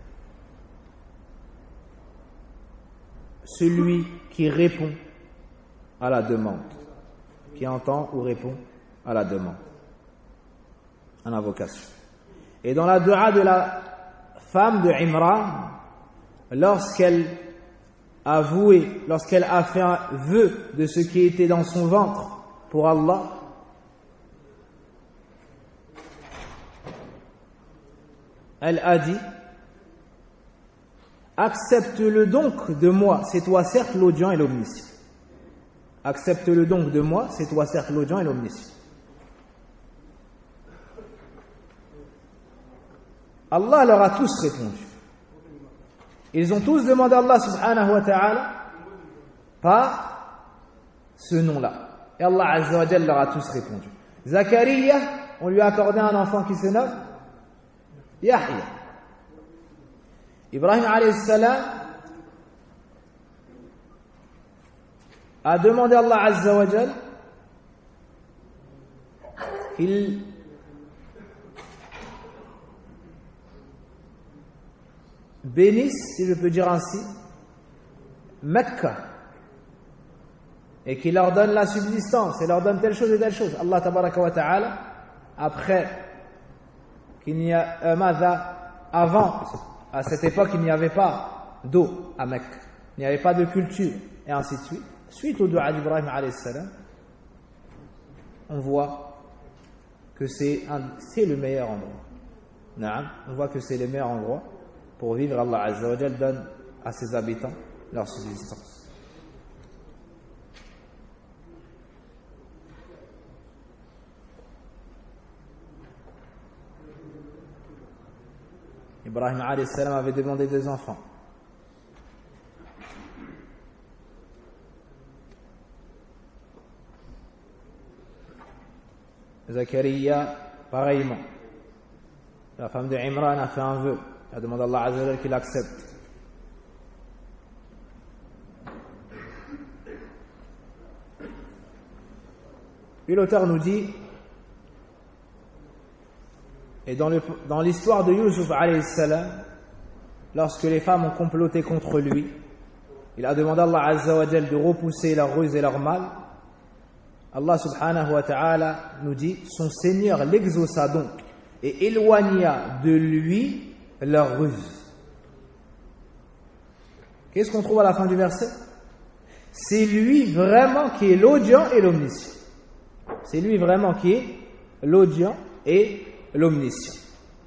celui qui répond à la demande, qui entend ou répond à la demande en invocation. Et dans la dua de la femme de Imran, lorsqu'elle a fait un vœu de ce qui était dans son ventre pour Allah, elle a dit accepte-le donc de moi, c'est toi certes l'audient et l'omniscient. Accepte-le donc de moi, c'est toi certes l'audient et l'omniscient. Allah leur a tous répondu. Ils ont tous demandé à Allah subhanahu wa ta'ala par ce nom-là. Et Allah azza wa jalla leur a tous répondu. Zacharia, on lui a accordé un enfant qui se nomme Yahya. Ibrahim alayhi salam a demandé à Allah azza wa jalla qu'il bénisse, si je peux dire ainsi, Mecca et qu'il leur donne la subsistance et leur donne telle chose et telle chose. Allah tabaraka wa ta'ala, après qu'il n'y a avant, à cette époque, il n'y avait pas d'eau à Mecque, il n'y avait pas de culture, et ainsi de suite. Suite au dua d'Ibrahim alayhi salam, on voit que c'est le meilleur endroit. On voit que c'est le meilleur endroit pour vivre. Allah azza wa jalla donne à ses habitants leur subsistance. Ibrahim alayhi salam avait demandé des enfants. Zacharia, pareillement. La femme de Imran a fait un vœu. Elle demande à Allah azza wa jalla qu'il accepte. Puis l'auteur nous dit, et dans l'histoire de Yusuf alayhi salam, lorsque les femmes ont comploté contre lui, il a demandé à Allah azza wa jalla de repousser leur ruse et leur mal. Allah subhanahu wa ta'ala nous dit, son Seigneur l'exauça donc et éloigna de lui leur ruse. Qu'est-ce qu'on trouve à la fin du verset? C'est lui vraiment qui est l'audient et l'omniscient. C'est lui vraiment qui est l'audient et l'omniscient.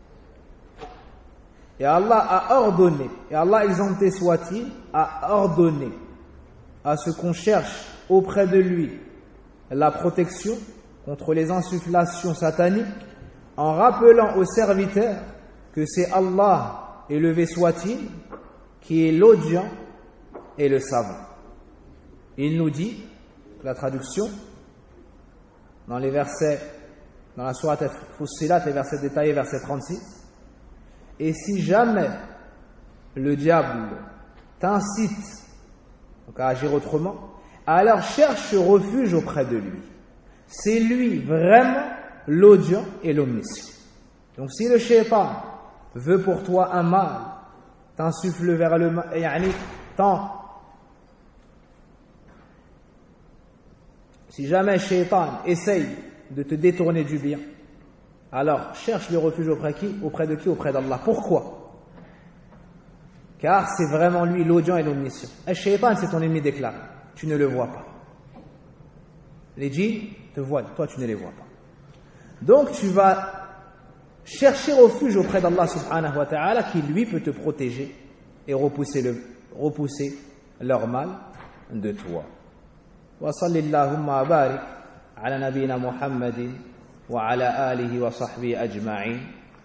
Et Allah a ordonné, et Allah exempté soit-il, a ordonné à ce qu'on cherche auprès de lui la protection contre les insufflations sataniques en rappelant aux serviteurs que c'est Allah, élevé soit-il, qui est l'audient et le savant. Il nous dit, la traduction, dans les versets, dans la sourate Fussilat, les versets détaillés, verset 36, et si jamais le diable t'incite donc à agir autrement, alors cherche refuge auprès de lui. C'est lui vraiment l'audient et l'omniscient. Donc si le shaitan veut pour toi un mal, t'insuffle vers le mal, si jamais le shaitan essaye de te détourner du bien, alors cherche le refuge auprès de qui? Auprès d'Allah. Pourquoi? Car c'est vraiment lui l'audient et l'omniscient. Le shaitan, c'est ton ennemi déclaré. Tu ne le vois pas. Les djinns te voient, toi tu ne les vois pas. Donc tu vas chercher refuge auprès d'Allah subhanahu wa ta'ala qui lui peut te protéger et repousser leur mal de toi. Wa sallallahu wa barik ala nabina Muhammadin wa ala alihi wa sahbihi ajma'in.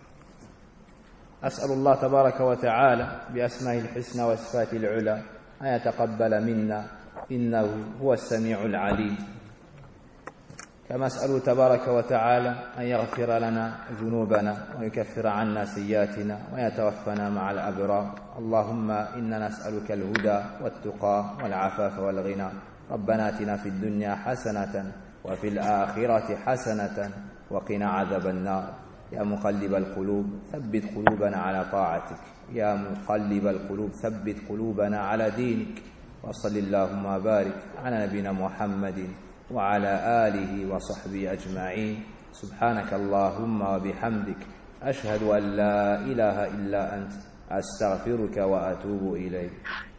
أسأل الله تبارك وتعالى بأسمائه الحسنى وصفاته العلى أن يتقبل منا إنه هو السميع العليم. كما أسأله تبارك وتعالى أن يغفر لنا ذنوبنا ويكفر عنا سيئاتنا ويتوفنا مع الأبرار. اللهم إنا نسألك الهدى والتقى والعفاف والغنى. ربنا آتنا في الدنيا حسنة وفي الآخرة حسنة وقنا عذاب النار. يا مقلب القلوب ثبت قلوبنا على طاعتك. يا مقلب القلوب ثبت قلوبنا على دينك. وصل اللهم وبارك على نبينا محمد وعلى آله وصحبه أجمعين. سبحانك اللهم وبحمدك أشهد أن لا إله إلا أنت أستغفرك وأتوب إليك.